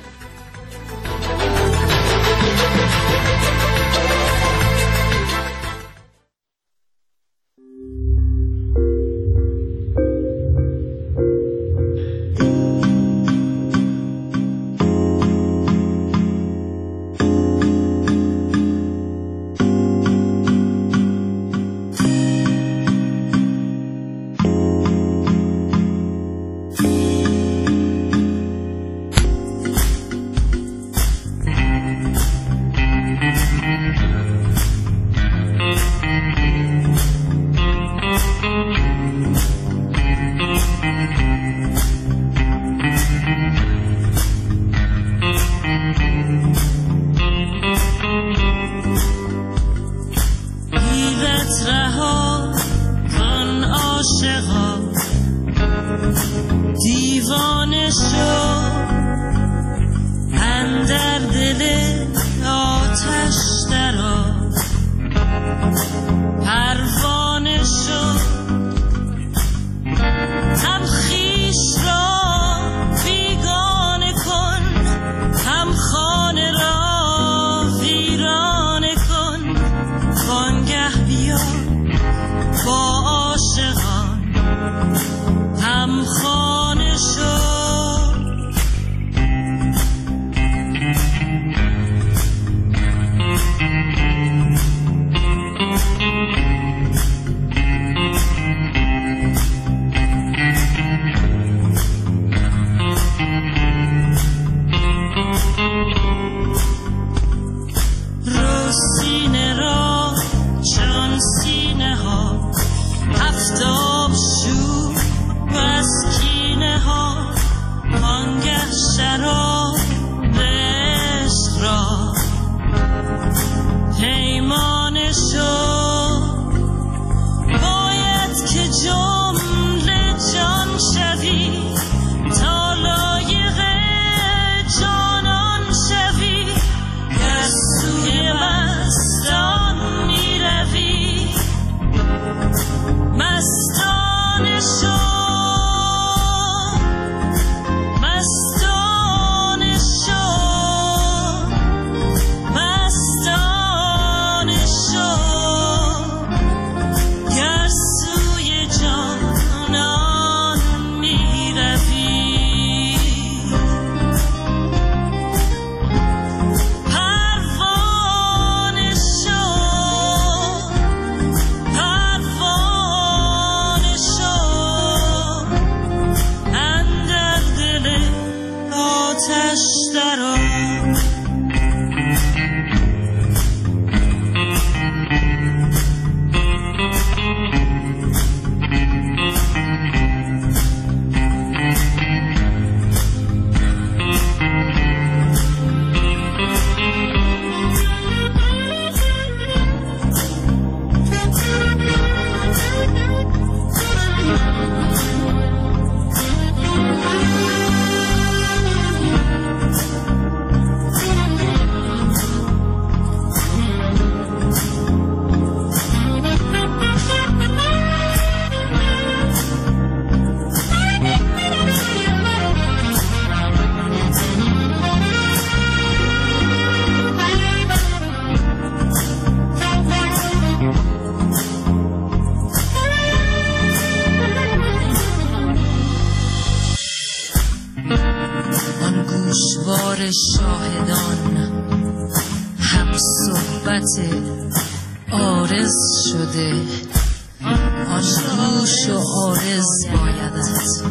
L: بار شاهدان هم صحبت عارض شده آن گوش و عارض بایدت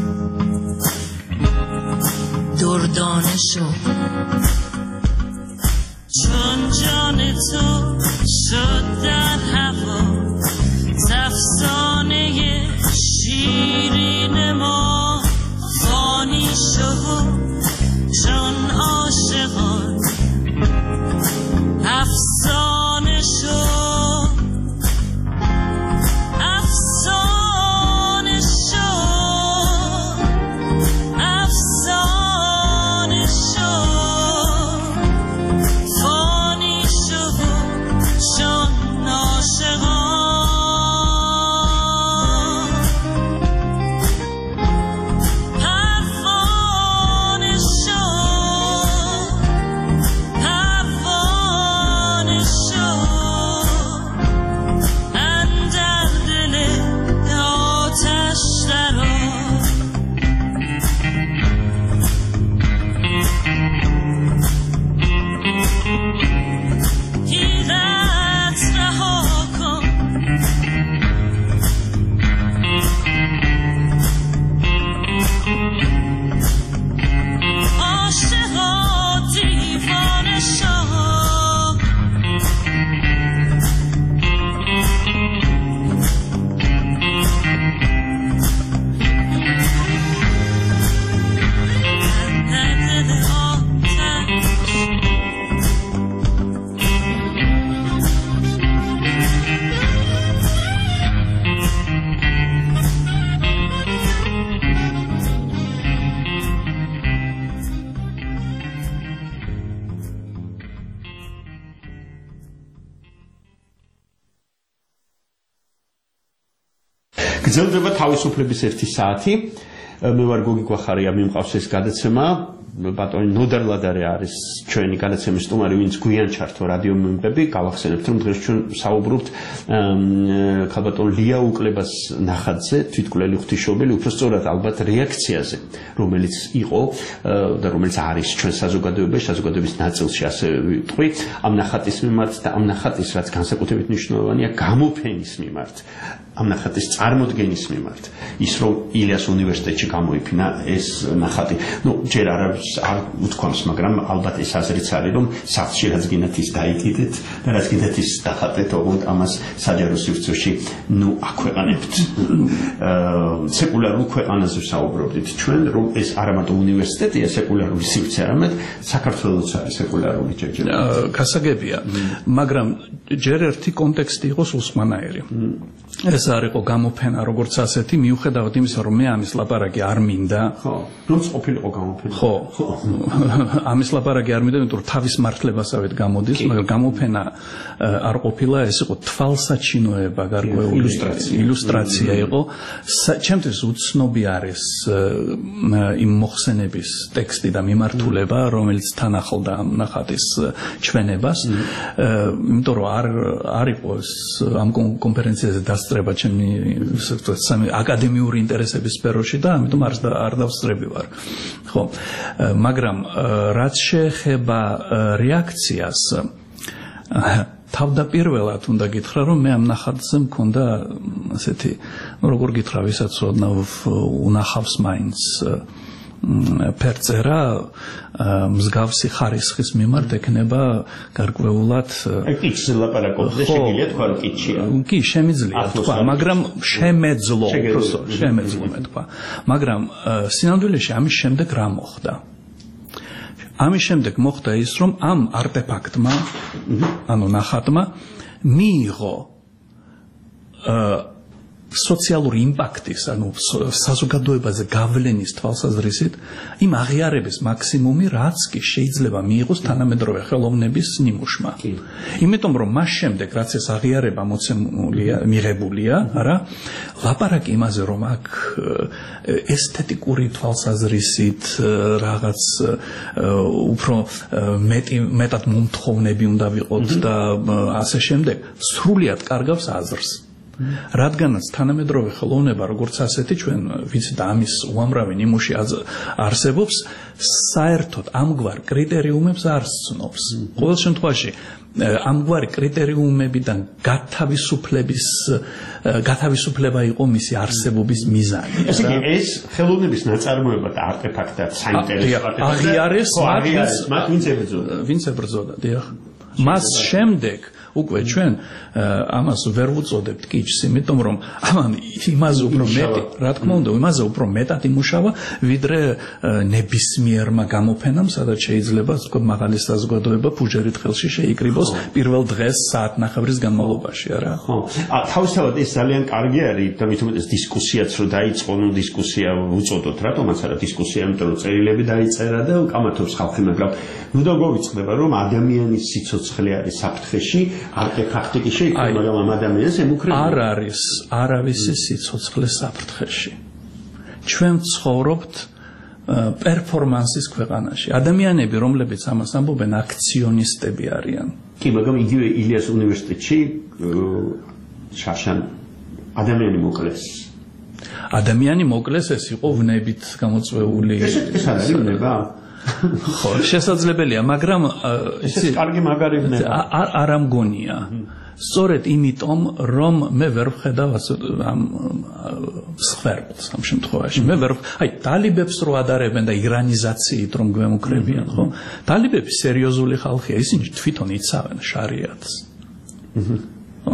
L: دردانه شو چون جان تو شد در هوا افسانه شیرین ما فانی شو چون عاشقان افسانه شو
C: გრძელდება თავისუფლების ერთი საათი. მე ვარ გოგი გვახარია, მიმყავს ეს გადაცემა. ბატონი ნოდარლადარე არის ჩვენი გადაცემის სტუმარი, ვინც გვიან ჩართო რადიო მომენტები. გავახსენებთ, რომ დღეს ჩვენ საუბრობთ ქალბატონ ლია უკლებას ნახატზე, თვითკვლელი ღვთისმშობელი, უბრალოდ ალბათ რეაქციაზე, რომელიც იყო და რომელიც არის ჩვენ საზოგადოებაში, საზოგადოების ნაწილში, ასე ვიტყვი, ამ ნახატის მიმართ და ამ ნახატის, რაც განსაკუთრებით მნიშვნელოვანია, გამოფენის მიმართ. ამ ნახატის წარმოდგენის მიმართ ის რომ ილიას უნივერსიტეტში გამოიფინა ეს ნახატი. ნუ ჯერ არ არ უთქვამს, მაგრამ ალბათ ეს აზრიც არის რომ სახლში რაც გინდათ ის დაიკიდეთ და რაც გინდათ ის დახატეთ, ოღონდ ამას საჯარო სივრცეში ნუ აქვეყანებთ. სეკულარულ ქვეყანაზე საუბრობთ ჩვენ, რომ ეს არა მარტო უნივერსიტეტია სეკულარული სივრცე, არამედ საქართველოს არის სეკულარული ჯერჯერობით.
J: გასაგებია, მაგრამ ჯერ ერთი კონტექსტი იყო სულ სხვანაირი. ეს არ იყო გამოფენა როგორც ასეთი, მიუხედავად იმისა, რომ მე ამის ლაპარაკი არ მინდა.
C: ხო, რომ ყოფილიყო გამოფენა.
J: ხო. ამის ლაპარაკი არ მინდა, იმიტომ რომ თავის მართლებასავით გამოდის, მაგრამ გამოფენა არ ყოფილა, ეს იყო თვალსაჩინოება, გარკვეული ილუსტრაცია. ილუსტრაცია იყო. ჩემთვის უცნობი არის იმ მოხსენების ტექსტი და მიმართულება, რომელიც თან ახლდა ამ ნახატის ჩვენებას. იმიტომ რომ არ არ იყო ამ კონფერენციაზე დასწრება ჩემი აკადემიური ინტერესების სფეროში და ამიტომ არ არ დავსწრები ვარ. ხო, მაგრამ რაც შეეხება რეაქციას, თავდაპირველად უნდა გითხრა, რომ მე ამ ნახატზე მქონდა ასეთი, როგორ გითხრა, ვისაც ოდნავ უნახავს მაინც ფერწერა მსგავსი ხარისხის მიმართ ექნება გარკვეულად
C: კიჩზე ლაპარაკობთ, შეგიძლია თქვა რომ კიჩია.
J: კი, შემიძლია თქვა, მაგრამ შემეძლო, უბრალოდ შემეძლო მე თქვა. მაგრამ სინამდვილეში ამის შემდეგ რა მოხდა? ამის შემდეგ მოხდა ის, რომ ამ არტეფაქტმა, ანუ ნახატმა მიიღო სოციალური იმპაქტის, ანუ საზოგადოებაზე გავლენის თვალსაზრისით იმ აღიარების მაქსიმუმი, რაც კი შეიძლება მიიღოს თანამედროვე ხელოვნების ნიმუშმა. იმიტომ რომ მას შემდეგ, რაც ეს აღიარება მოცემულია, მიღებულია, არა, ლაპარაკი იმაზე, რომ აქ ესთეტიკური თვალსაზრისით რაღაც უფრო მეტი მეტად მომთხოვნები უნდა ვიყოთ და ასე შემდეგ, სრულიად კარგავს აზრს. რადგანაც თანამედროვე ხელოვნება როგორც ასეთი ჩვენ ვიცით და ამის უამრავი ნიმუში არსებობს საერთოდ ამგვარ კრიტერიუმებს არ ცნობს ყოველ შემთხვევაში ამგვარი კრიტერიუმებიდან გათავისუფლების გათავისუფლება იყო მისი არსებობის მიზანი
C: ესე იგი ეს ხელოვნების ნაწარმოება და არტეფაქტი საინტერესო
J: აღიარეს
C: მათ ვინც ებრძოდა
J: ვინც ებრძოდა დიახ მას შემდეგ უკვე ჩვენ ამას ვერ ვუწოდებთ კიჩს, იმიტომ რომ ამან იმაზე უფრო მეტი, რა თქმა უნდა, იმაზე უფრო მეტად იმუშავა, ვიდრე ნებისმიერმა გამოფენამ, სადაც შეიძლება თქო მაღალი საზოგადოება ფუჯერით ხელში შეიკრიბოს პირველ დღეს საათნახევრის განმავლობაში, არა?
C: ხო. თავისთავად ეს ძალიან კარგი არის, თუმცა ეს დისკუსიაც რო დაიწყო, ნუ დისკუსია ვუწოდოთ, რატომაც არა დისკუსია, იმიტომ რომ წერილები დაიწერა და კამათობს ხალხი, მაგრამ ნუ დაგვიწდება რომ ადამიანის სიცოცხლე არის საფრთხეში არტეფაქტი კი შეიძლება, მაგრამ ამ ადამიანს ემუქრება.
J: არ არის არავისი სიცოცხლე საფრთხეში. ჩვენ ცხოვრობთ პერფორმანსის ქვეყანაში. ადამიანები, რომლებიც ამას ამბობენ, აქციონისტები არიან.
C: კი, მაგრამ იგივე ილიას უნივერსიტეტში შაშან ადამიანი მოკლეს.
J: ადამიანი მოკლეს, ეს იყო ვნებით გამოწვეული.
C: ეს ეს არის ვნება?
J: ხო, შესაძლებელია, მაგრამ
C: ეს კარგი მაგარი ვნება.
J: არ ამგონია. სწორედ იმიტომ, რომ მე ვერ ვხედავ ამ სხერბლს ამ შემთხვევაში. მე ვერ აი ტალიბებს რო ადარებენ და ირანიზაციით რომ გვემუქრებიან, ხო? ტალიბები სერიოზული ხალხია, ისინი თვითონ იცავენ შარიათს. ხო?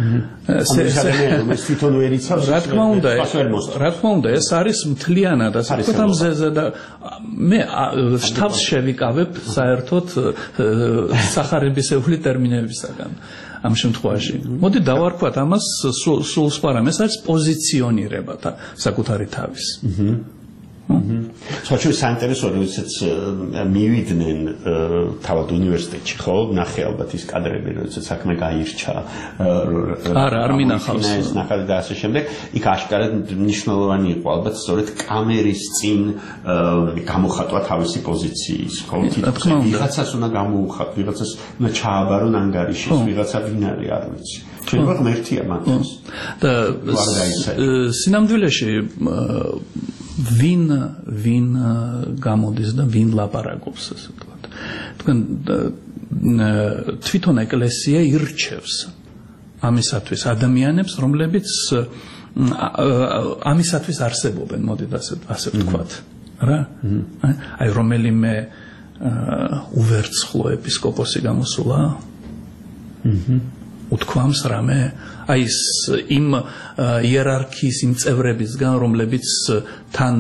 C: ეს თვითონ ვერ იცავს.
J: რა თქმა უნდა, რა თქმა უნდა, ეს არის მთლიანად, ასე ვთქვათ, ამ ზეზე და მე შტაბს შევიკავებ საერთოდ სახარებისეული ტერმინებისაგან. ამ შემთხვევაში. მოდი დავარქვათ ამას სულ სხვა რამეს, არის პოზიციონირება საკუთარი თავის.
C: საერთოდ საინტერესოა, როდესაც მივიდნენ თავად უნივერსიტეტში, ხო, ნახე ალბათ ის კადრები, როდესაც საქმე გაირჩა.
J: არა, არ მინახავს.
C: ეს ნახალი და ასე შემდეგ. იქ აშკარად მნიშვნელოვანი იყო ალბათ სწორედ კამერის წინ გამოხატვა თავისი პოზიციის, ხო, თვითონ ვიღაცას უნდა გამოუხატო, ვიღაცას უნდა ჩააბარონ ანგარიში, ვიღაცა ვინ არის, არ ვიცი. შეიძლება ღმერთია მათთვის.
J: და სინამდვილეში ვინ ვინ გამოდის და ვინ ლაპარაკობს, ასე ვთქვათ. თქვენ თვითონ ეკლესია ირჩევს ამისათვის ადამიანებს, რომლებიც ამისათვის არსებობენ, მოდით ასე ასე ვთქვათ. რა? აი რომელიმე უვერცხლო ეპისკოპოსი გამოსულა? აჰა. უთქვამს რამე აი ის იმ იერარქიის იმ წევრებისგან, რომლებიც თან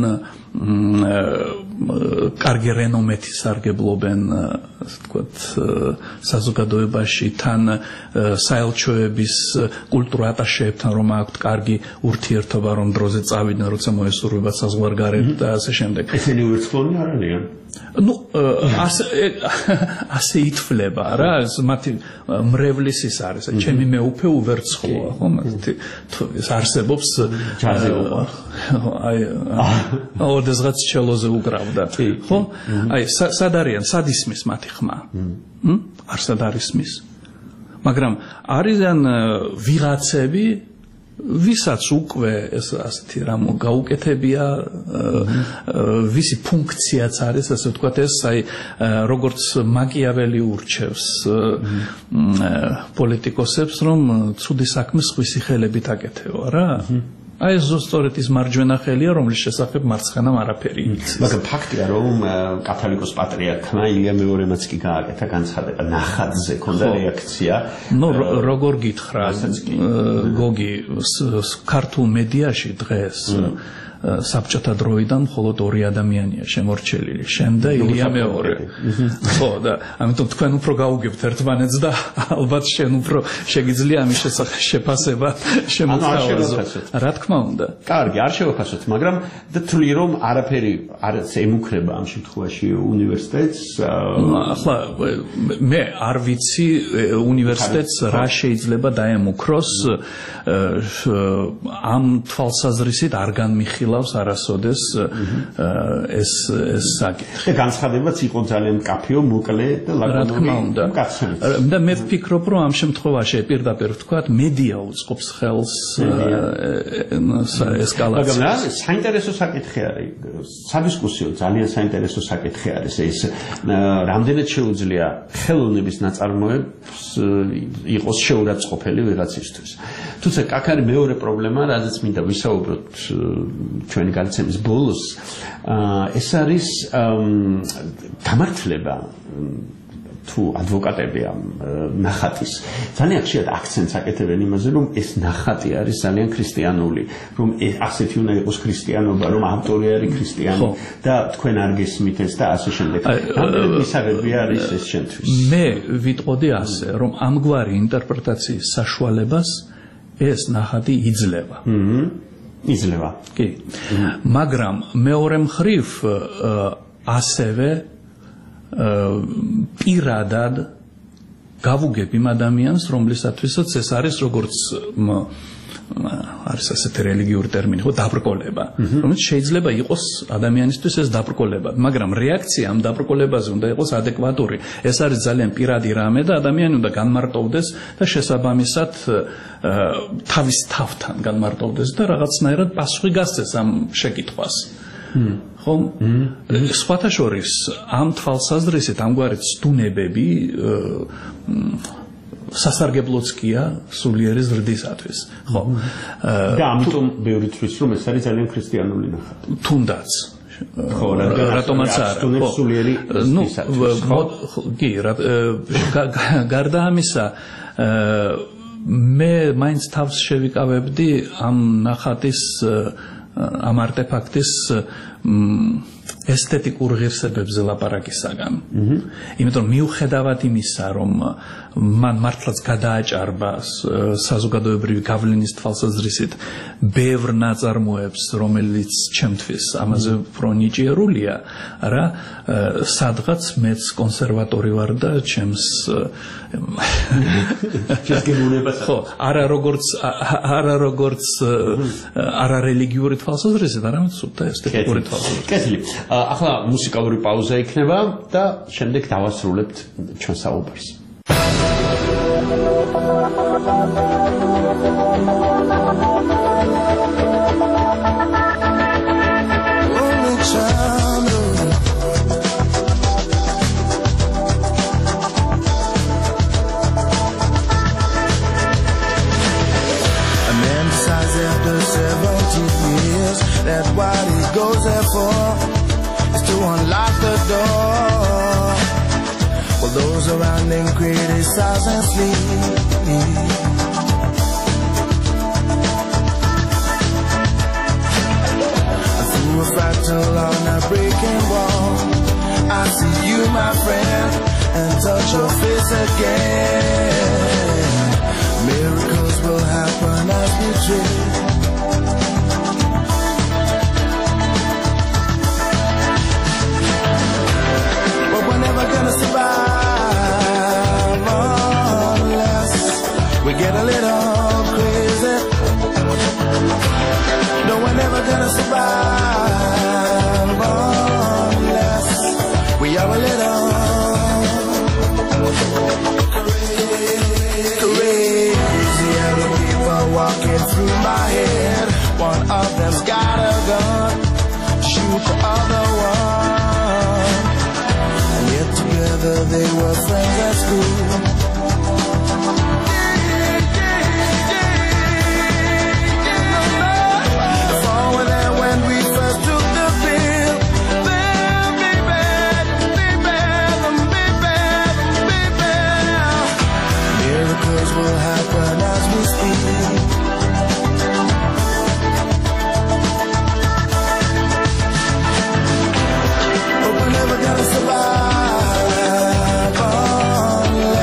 J: კარგი რენომეთი სარგებლობენ, ასე ვთქვათ, საზოგადოებაში, თან საელჩოების კულტურა ატაშეებთან, რომ აქვთ კარგი ურთიერთობა, რომ დროზე წავიდნენ, როცა მოესურვებათ საზღვარგარეთ და ასე შემდეგ.
C: ესენი უერთლონი არ არიან.
J: ну ასე ასე ითვლება რა ეს მათი მრევლის ის არის ჩემი მეუფე უვერცხლოა ხო მათი ეს არსებობს ჯაზეობა აი ოდესღაც ჩელოზე უკრავდა ხო აი სად არიან სად ისმის მათი ხმა არსად არ ისმის მაგრამ არიან ვიღაცები ვისაც უკვე ეს ასეთი რამ გაუკეთებია ვისი ფუნქციაც არის ასე ვთქვათ ეს აი როგორც მაკიაველი ურჩევს პოლიტიკოსებს რომ ცუდი საქმე სხვისი ხელებით აკეთეო რა აი ეს ზუსტად ის მარჯვენა ხელია რომლის შესახებ მარცხენამ არაფერი იცის
C: მაგრამ ფაქტია რომ კათოლიკოს პატრიარქმა ილია მეორემაც კი გააკეთა განცხადება ნახატზე ქონდა რეაქცია
J: ნუ როგორ გითხრა გოგი ქართულ მედიაში დღეს საბჭოთა დროიდან მხოლოდ ორი ადამიანია შემორჩენილი შენ და ილია მეორე ხო და ამიტომ თქვენ უფრო გაუგებთ ერთმანეთს და ალბათ შენ უფრო შეგიძლია ამის შესახებ შეფასება შემოწმო რა თქმა უნდა
C: კარგი არ შევაფასოთ მაგრამ და თვლი რომ არაფერი არც ემუქრება ამ შემთხვევაში უნივერსიტეტს
J: ახლა მე არ ვიცი უნივერსიტეტს რა შეიძლება დაემუქროს ამ თვალსაზრისით არ განმიხილავს ცდილავს არასოდეს ეს ეს საკითხი.
C: და განცხადებაც იყო ძალიან მკაფიო, მოკლე და ლაკონური.
J: და მე ვფიქრობ, რომ ამ შემთხვევაში პირდაპირ ვთქვათ, მედია უწყობს ხელს ესკალაციას.
C: მაგრამ საინტერესო საკითხი არის, სადისკუსიო ძალიან საინტერესო საკითხი არის ეს, რამდენად შეუძლია ხელოვნების ნაწარმოებს იყოს შეურაცხყოფელი ვიღაცისთვის. თუმცა აქ არის მეორე პრობლემა, რაზეც მინდა ვისაუბროთ ჩვენი გადაცემის ბოლოს, ეს არის გამართლება თუ ადვოკატები ამ ნახატის ძალიან ხშირად აქცენტს აკეთებენ იმაზე, რომ ეს ნახატი არის ძალიან ქრისტიანული, რომ ასეთი უნდა იყოს ქრისტიანობა, რომ ავტორი არის ქრისტიანი და თქვენ არ გესმით ეს და ასე შემდეგ. რამდენად მისაღები არის ეს ჩვენთვის?
J: მე ვიტყოდი ასე, რომ ამგვარი ინტერპრეტაციის საშუალებას ეს ნახატი იძლევა.
C: აჰა. იძლევა.
J: კი. მაგრამ მეორე მხრივ ასევე პირადად გავუგებ იმ ადამიანს, რომლისათვისაც ეს არის როგორც არის ასეთი რელიგიური ტერმინი, ხო, დაბრკოლება, რომელიც შეიძლება იყოს ადამიანისთვის ეს დაბრკოლება, მაგრამ რეაქცია ამ დაბრკოლებაზე უნდა იყოს ადეკვატური. ეს არის ძალიან პირადი რამე და ადამიანი უნდა განმარტოვდეს და შესაბამისად თავის თავთან განმარტოვდეს და რაღაცნაირად პასუხი გასცეს ამ შეკითხვას. ხო? სხვათა შორის ამ თვალსაზრისით ამგვარი ცდუნებები სასარგებლოც კია სულიერი ზრდისათვის. ხო?
C: და ამიტომ ბევრი თვლის რომ ეს არის ძალიან ქრისტიანული ნახატი.
J: თუნდაც ხო, რატომაც არა.
C: სულიერი ზრდისათვის.
J: ხო, კი, გარდა ამისა მე მაინც თავს შევიკავებდი ამ ნახატის ამ არტეფაქტის ესთეტიკურ ღირსებებზე ლაპარაკისაგან. იმიტომ მიუხედავად იმისა, რომ მან მართლაც გადააჭარბა საზოგადოებრივი გავლენის თვალსაზრისით ბევრ ნაწარმოებს, რომელიც ჩემთვის ამაზე უფრო ნიჭიერულია, რა სადღაც მეც კონსერვატორი ვარ და ჩემს ხო, არა როგორც არა როგორც არა რელიგიური თვალსაზრისით, არამედ სულთა ესთეტიკური თვალსაზრისით.
C: კეთილი. ახლა მუსიკალური პაუზა იქნება და შემდეგ დავასრულებთ ჩვენ საუბარს.
I: That what he goes there for is to unlock the door. While those around him criticize and sleep. Through a fractal on a breaking wall, I see you, my friend, and touch your face again. Miracles will happen as we dream. Gonna survive unless we get a little crazy. No, we're never gonna survive unless we are a little crazy. And the people walking through my head, one of them's got a gun, shoot the other one. Together they were friends at school. Far were there when we first took the field. Then be bad, be bad, be bad, be bad. Miracles will happen as we speak. But we're never gonna survive.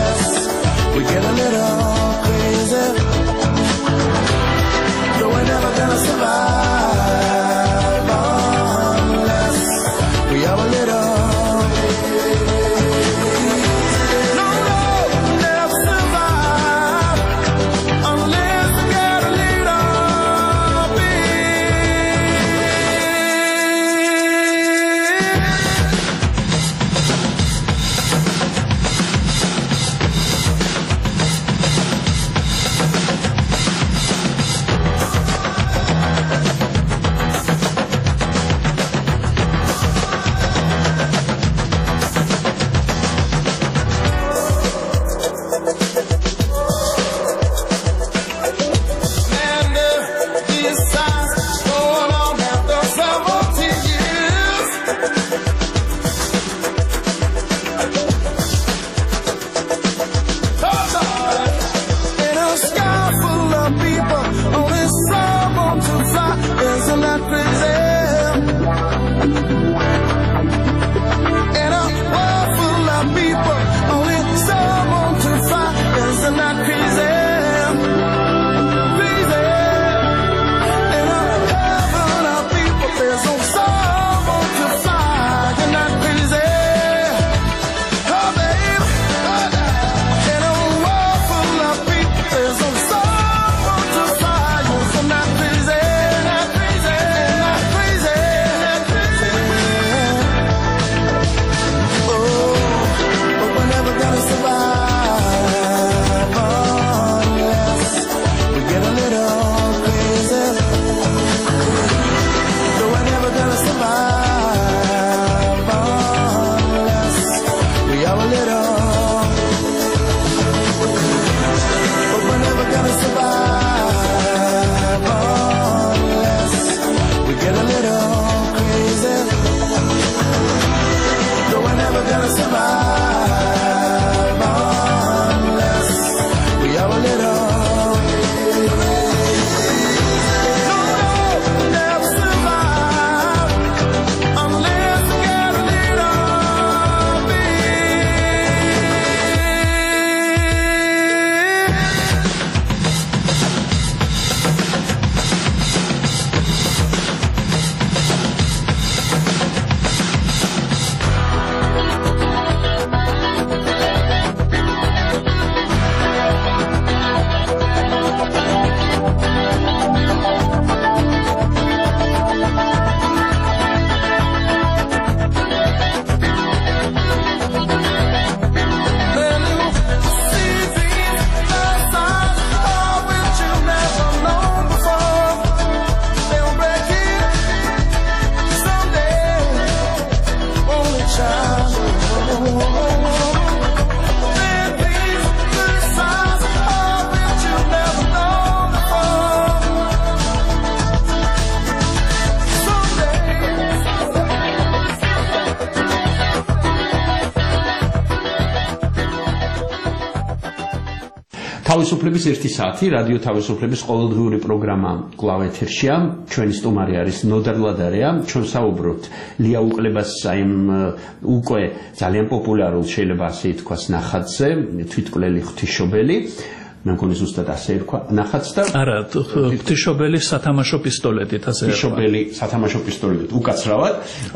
C: თავისუფლების ერთი საათი რადიო თავისუფლების ყოველდღიური პროგრამა კვლავ ეთერშია. ჩვენი სტუმარი არის ნოდარ ლადარია. ჩვენ საუბრობთ ლია უკლებას აიმ უკვე ძალიან პოპულარულ შეიძლება ასე ითქვას ნახატზე, თვითკვლელი ღვთისმშობელი. მე მგონი ზუსტად ასე ერქვა ნახატს და
J: არა, ღვთისმშობელი სათამაშო პისტოლეტით ასე ერქვა.
C: ღვთისმშობელი სათამაშო პისტოლეტით უკაცრავად.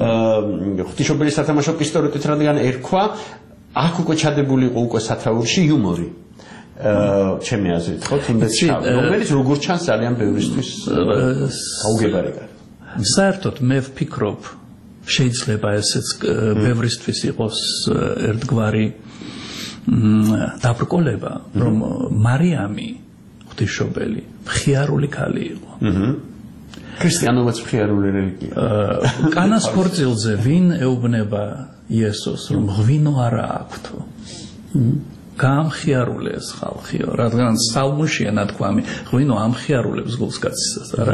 C: ღვთისმშობელი სათამაშო პისტოლეტით რადგან ერქვა, აქ უკვე ჩადებული იყო უკვე სათაურში იუმორი. ჩემი აზრით, ხო, თუნდაც რომელიც როგორც ჩანს ძალიან ბევრისთვის აუგებარი გარ.
J: საერთოდ მე ვფიქრობ, შეიძლება ესეც ბევრისთვის იყოს ერთგვარი დაბრკოლება, რომ მარიამი ღვთისმშობელი მხიარული ქალი იყო.
C: ქრისტიანობაც მხიარული რელიგია.
J: კანას ქორწილზე ვინ ეუბნება იესოს, რომ ღვინო არა აქვთო. გამხიარულე ეს ხალხიო, რადგან სალმუშია ნათქვამი, ღვინო ამხიარულებს გულსკაცისას, არა?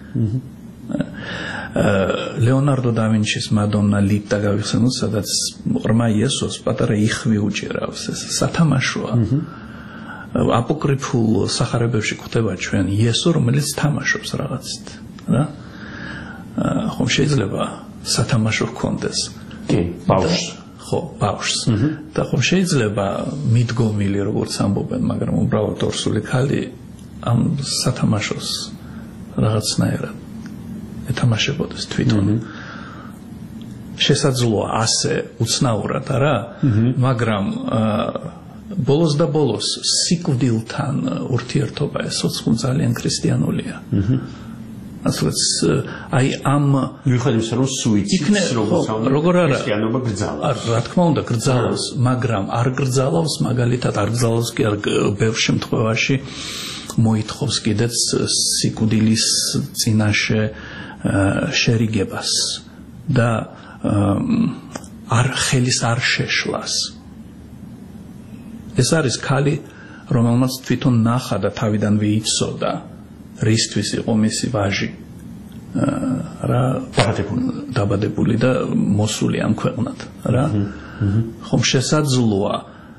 J: ლეონარდო და ვინჩის მადონნა ლიტა გავიხსენოთ, სადაც ღრმა იესოს პატარა იხვი უჭერავს, ეს სათამაშოა. აპოკრიფულ სახარებებში გვხვდება ჩვენ იესო, რომელიც თამაშობს რაღაცით, რა? ხომ შეიძლება სათამაშო ჰქონდეს?
C: კი, ბავშვს.
J: ხო, ბავშვს. და ხომ შეიძლება მიდგომილი როგორც ამბობენ, მაგრამ უბრალოდ ორსული ქალი ამ სათამაშოს რაღაცნაირად ეთამაშებოდეს თვითონ. შესაძლოა ასე უცნაურად, არა? მაგრამ ბოლოს და ბოლოს სიკვდილთან ურთიერთობა ესოც ძალიან ქრისტიანულია. ასეც აი ამ
C: მიუხედავად იმისა, რომ სუიციდის
J: როგორ არა
C: ქრისტიანობა გრძალავს.
J: რა თქმა უნდა გრძალავს, მაგრამ არ გრძალავს, მაგალითად არ გრძალავს კი არ ბევრ შემთხვევაში მოითხოვს კიდეც სიკვდილის წინაშე შერიგებას და არ ხელის არ შეშლას. ეს არის ქალი, რომელმაც თვითონ ნახა და თავიდანვე იცოდა რისთვის იყო მისი ვაჟი რა დაბადებული და მოსული ამ ქვეყნად რა ხომ შესაძლოა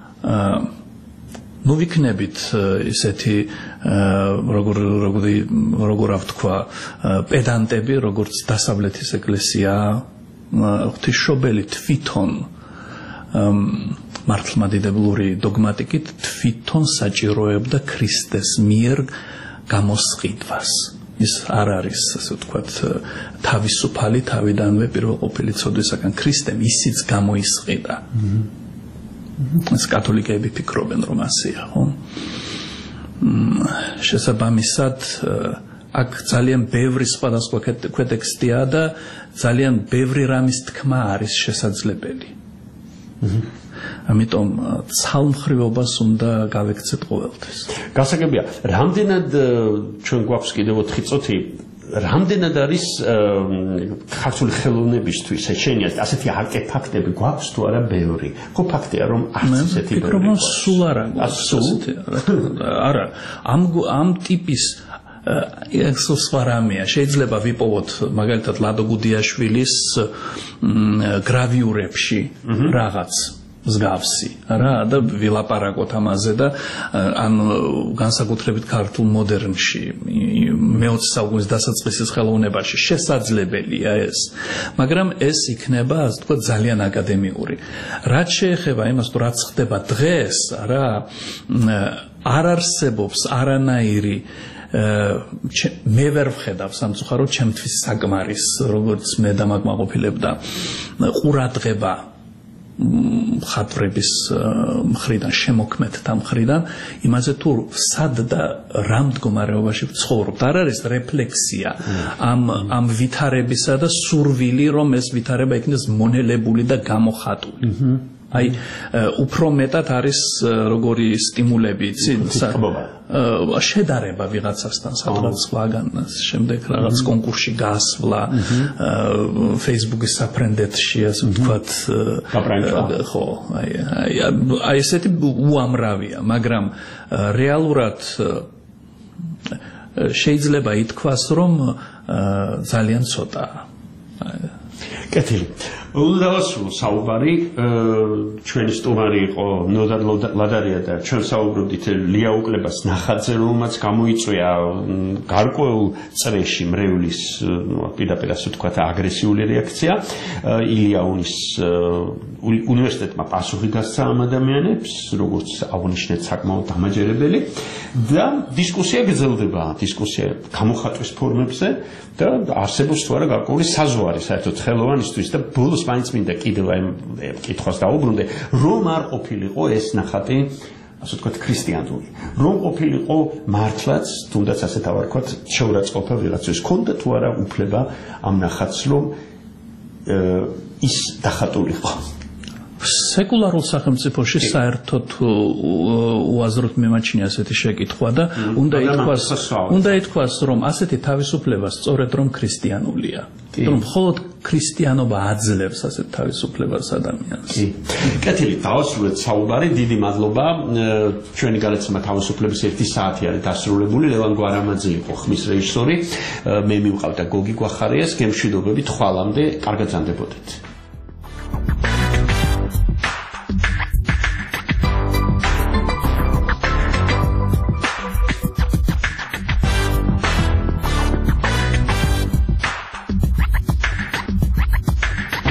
J: ну ვიქნებით ისეთი როგორ როგორ როგორ ვთქვა პედანტები როგორც დასავლეთის ეკლესია ღვთისმშობელი თვითონ მართლმადიდებლური დოგმატიკით თვითონ საჭიროებდა ქრისტეს მიერ გამოსყიდვას ის არ არის ასე ვთქვათ თავისუფალი თავიდანვე პირველყოფილი ცოდვისაგან ქრისტემ ისიც გამოისყიდა ეს კათოლიკეები ფიქრობენ რომ ასეა ხო შესაბამისად აქ ძალიან ბევრი სხვადასხვა ქვეტექსტია და ძალიან ბევრი რამის თქმა არის შესაძლებელი ამიტომ ცალმხრივობას უნდა გავექცეთ ყოველთვის.
C: გასაგებია, რამდენად ჩვენ გვაქვს კიდევ ოთხი წუთი, რამდენად არის ქართული ხელოვნებისთვის შეშენიათ ასეთი არტეფაქტები გვაქვს თუ არა ბევრი? ხო ფაქტია რომ არც ესეთი ბევრი.
J: ფიქრობ რომ სულ არა გვაქვს ასეთი. არა, ამ ამ ტიპის ეს სხვა რამეა. შეიძლება ვიპოვოთ მაგალითად ლადო გუდიაშვილის გრავიურებში რაღაც მსგავსი რა და ვილაპარაკოთ ამაზე და ან განსაკუთრებით ქართულ მოდერნში მეოცე საუკუნის დასაწყისის ხელოვნებაში შესაძლებელია ეს მაგრამ ეს იქნება ასე ვთქვათ ძალიან აკადემიური რაც შეეხება იმას თუ რაც ხდება დღეს რა არ არსებობს არანაირი მე ვერ ვხედავ სამწუხაროდ ჩემთვის საკმარის როგორც მე დამაკმაყოფილებდა ყურადღება მხატვრების მხრიდან შემოქმედთა მხრიდან იმაზე თუ სად და რა მდგომარეობაში ვცხოვრობთ არ არის რეფლექსია ამ ამ ვითარებისა და სურვილი რომ ეს ვითარება იქნეს მონელებული და გამოხატული აი უფრო მეტად არის როგორი სტიმულები იცი შედარება ვიღაცასთან სადღაც სხვაგან შემდეგ რაღაც კონკურსში გასვლა Facebook-ის საფრენდეთში ასე ვთქვათ ხო აი აი ესეთი უამრავია მაგრამ რეალურად შეიძლება ითქვას რომ ძალიან ცოტაა
C: კეთილი უნდა დავასრულო საუბარი ჩვენი სტუმარი იყო ნოდარ ლადარია და ჩვენ საუბრობდით ლია უკლებას ნახაძე რომელმაც გამოიწვია გარკვეულ წრეში მრევლის პირდაპირ ასე ვთქვათ აგრესიული რეაქცია ილიაუნის უნივერსიტეტმა პასუხი გასცა ამ ადამიანებს როგორც აღნიშნეთ საკმაოდ დამაჯერებელი და დისკუსია გრძელდება დისკუსია გამოხატვის ფორმებზე და არსებობს თუ არა გარკვეული საზღვარი საერთოდ ხელოვანისთვის და ბოლოს მაინც მინდა კიდევ აი კითხვას დაუბრუნდე რომ არ ყოფილიყო ეს ნახატი ასე ვთქვათ ქრისტიანული რომ ყოფილიყო მართლაც თუნდაც ასე დავარქვათ შეურაცხყოფა ვიღაცის ქონდა თუ არა უფლება ამ ნახატს რომ ის დახატულიყო
J: სეკულარულ სახელმწიფოში საერთოდ უაზროდ მემაჩნია ასეთი შეკითხვა და უნდა ითქვას უნდა ითქვას რომ ასეთი თავისუფლება სწორედ რომ ქრისტიანულია რომ მხოლოდ ქრისტიანობა აძლევს ასეთ თავისუფლებას ადამიანს
C: კეთილი დავასრულეთ საუბარი დიდი მადლობა ჩვენი გადაცემა თავისუფლების ერთი საათი არის დასრულებული ლევან გვარამაძე იყო ხმის რეჟისორი მე მივყავდა გოგი გვახარიას გემშვიდობებით ხვალამდე კარგად ზამდებოდეთ